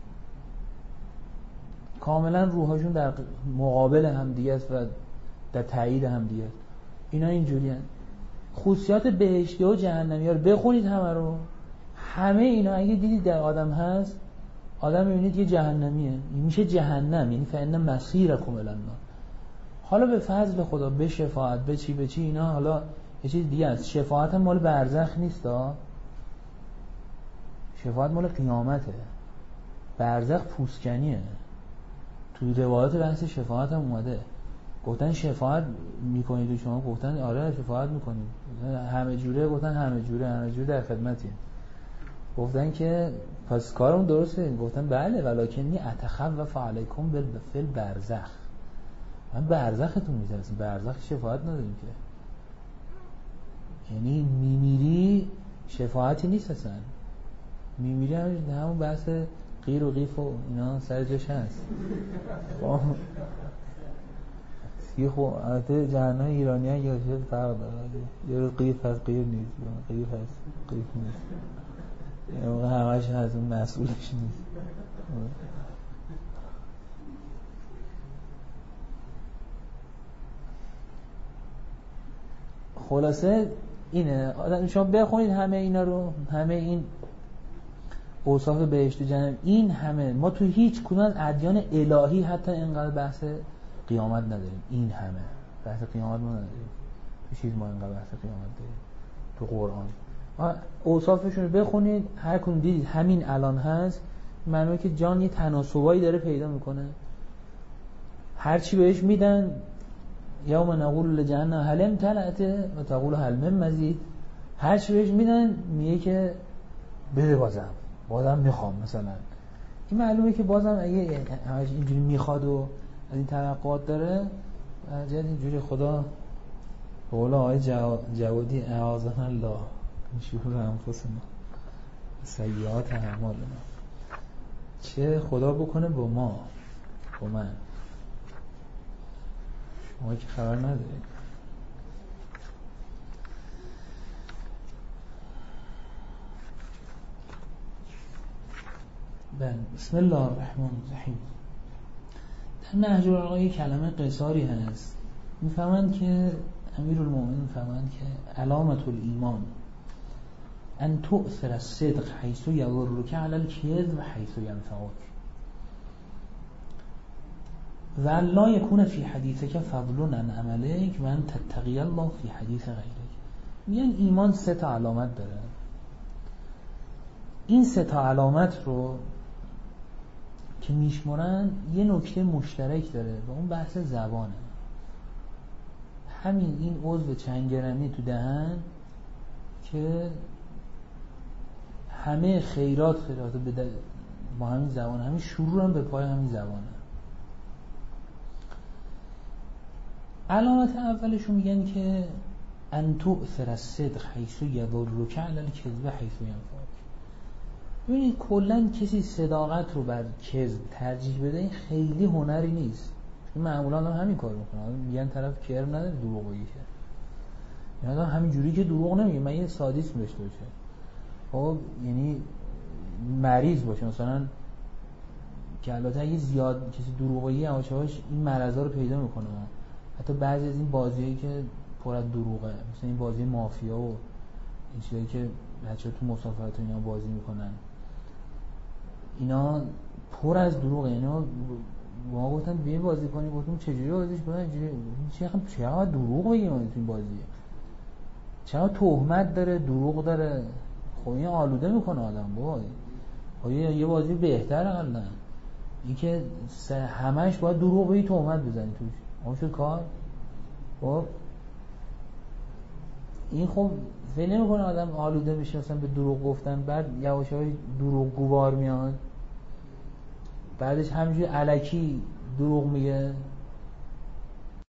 کاملا روحاشون در مقابل هم دیگه است و در تایید هم دیگه. اینا اینجوری هستند. خصوصیات بهشتی و جهنمی ها رو بخونید همه رو، همه اینا اگه دیدید در آدم هست، آدم میبینید یه جهنمیه، این میشه جهنم، یعنی فإن مسیرکم الی النار. حالا به فضل خدا، به شفاعت، به چی اینا، حالا یه چیز دیگه است. شفاعت هم مال برزخ نیست ها، شفاعت مال قیامته. برزخ پوسکنیه. تو روایات بحث شفاعت هم اومده، گفتن شفاعت میکنید و شما گفتن آره شفاعت میکنید، همه جوره گفتن همه جوره در خدمتیم. گفتن که پس کارمون درسته، گفتن بله ولکنی اتخوف علیکم بالفعل برزخ، من برزختون میترسم، برزخ شفاعت نداریم که، یعنی میمیری شفاعتی نیست اصلا، میمیری همون بحث قیر و قیف و اینا سر جاش هست. خب البته جهنم ایرانی ها یا شد فرق داره، یه قیف هست قیر نیست، قیف هست قیف نیست، یه موقع همش هست اون مسئولش نیست. خلاصه اینه، شما بخونید همه اینا رو، همه این اوصاف بهشت و جهنم، این همه ما تو هیچ کدوم از ادیان الهی حتی اینقدر بحث قیامت نداریم، این همه بحث قیامت ما نداریم تو چیز، ما اینقدر بحث قیامت داریم تو قرآن. اوصافشون رو بخونید، هر کدوم دیدید همین الان هست، معنیه که جان یه تناسبایی داره پیدا میکنه، هر چی بهش میدن یوم نقول لجهنم هل امتلأت و تقول هل من مزید، هر چی بهش میدن میگه که بده بازم میخوام. مثلا این معلومه که بازم اگه اینجوری میخواد و از این توقعات داره، جد اینجوری خدا به قول آقای جوادی اعاذنا الله من شرور انفسنا سیئات اعمالنا، چه خدا بکنه با ما، با من، شما که خبر ندارید. بسم الله الرحمن الرحیم. در نهج البلاغه کلمه قصاری هست، میفهمند که امیرالمومنین میفهمند که علامت الایمان ان تؤثر الصدق حیث یضرک علی الکذب و حیث ینفعک و لا یکون فی حدیثک فضل عن عملک و ان تتقی الله فی حدیث غیرک. میگن ایمان 3 تا علامت داره، این 3 تا علامت رو که میشمرن یه نکته مشترک داره و اون بحث زبانه. همین این عضو چنگرمی تو دهن که همه خیرات با همین زبان، همین شروع هم به پای همین زبانه. علامت اولشو میگن که ان تؤثر الصدق حیث یضرک علی الکذب حیث ینفعک. ببینید کلا کسی صداقت رو بر کذب ترجیح بده این خیلی هنری نیست. چون معمولا هم همین کار میکنن، میگن طرف کرم نداره دروغ بگه، یعنی همین جوری که دروغ نمیگه، من یه سادیسم داشته باشه، خب یعنی مریض باشه مثلا، که البته اگه زیاد کسی دروغ بگه یواش‌یواش این مرضا رو پیدا میکنه. حتی بعضی از این بازیایی که پر از دروغه، مثلا این بازی مافیا و این چیزایی که بچه‌ها تو مسافرت اینا بازی میکنن، اینا پر از دروغه. اینا ما گفتن بیاین بازی کنیم، گفتم چجوری بازیش کنیم؟ چقدر دروغ بگیم تو این بازی، چقدر تهمت داره، دروغ داره. خب این آلوده میکنه آدم. بابا یه بازی بهتره حالا این که همش باید دروغ بگی، تهمت بزنی توش، اون شد کار. خب این خب فعلا نمیکنه آدم آلوده بشه مثلا به دروغ گفتن، بعد یواش‌یواش دروغگوار میاد، بعدش همینجوری الکی دروغ میگه،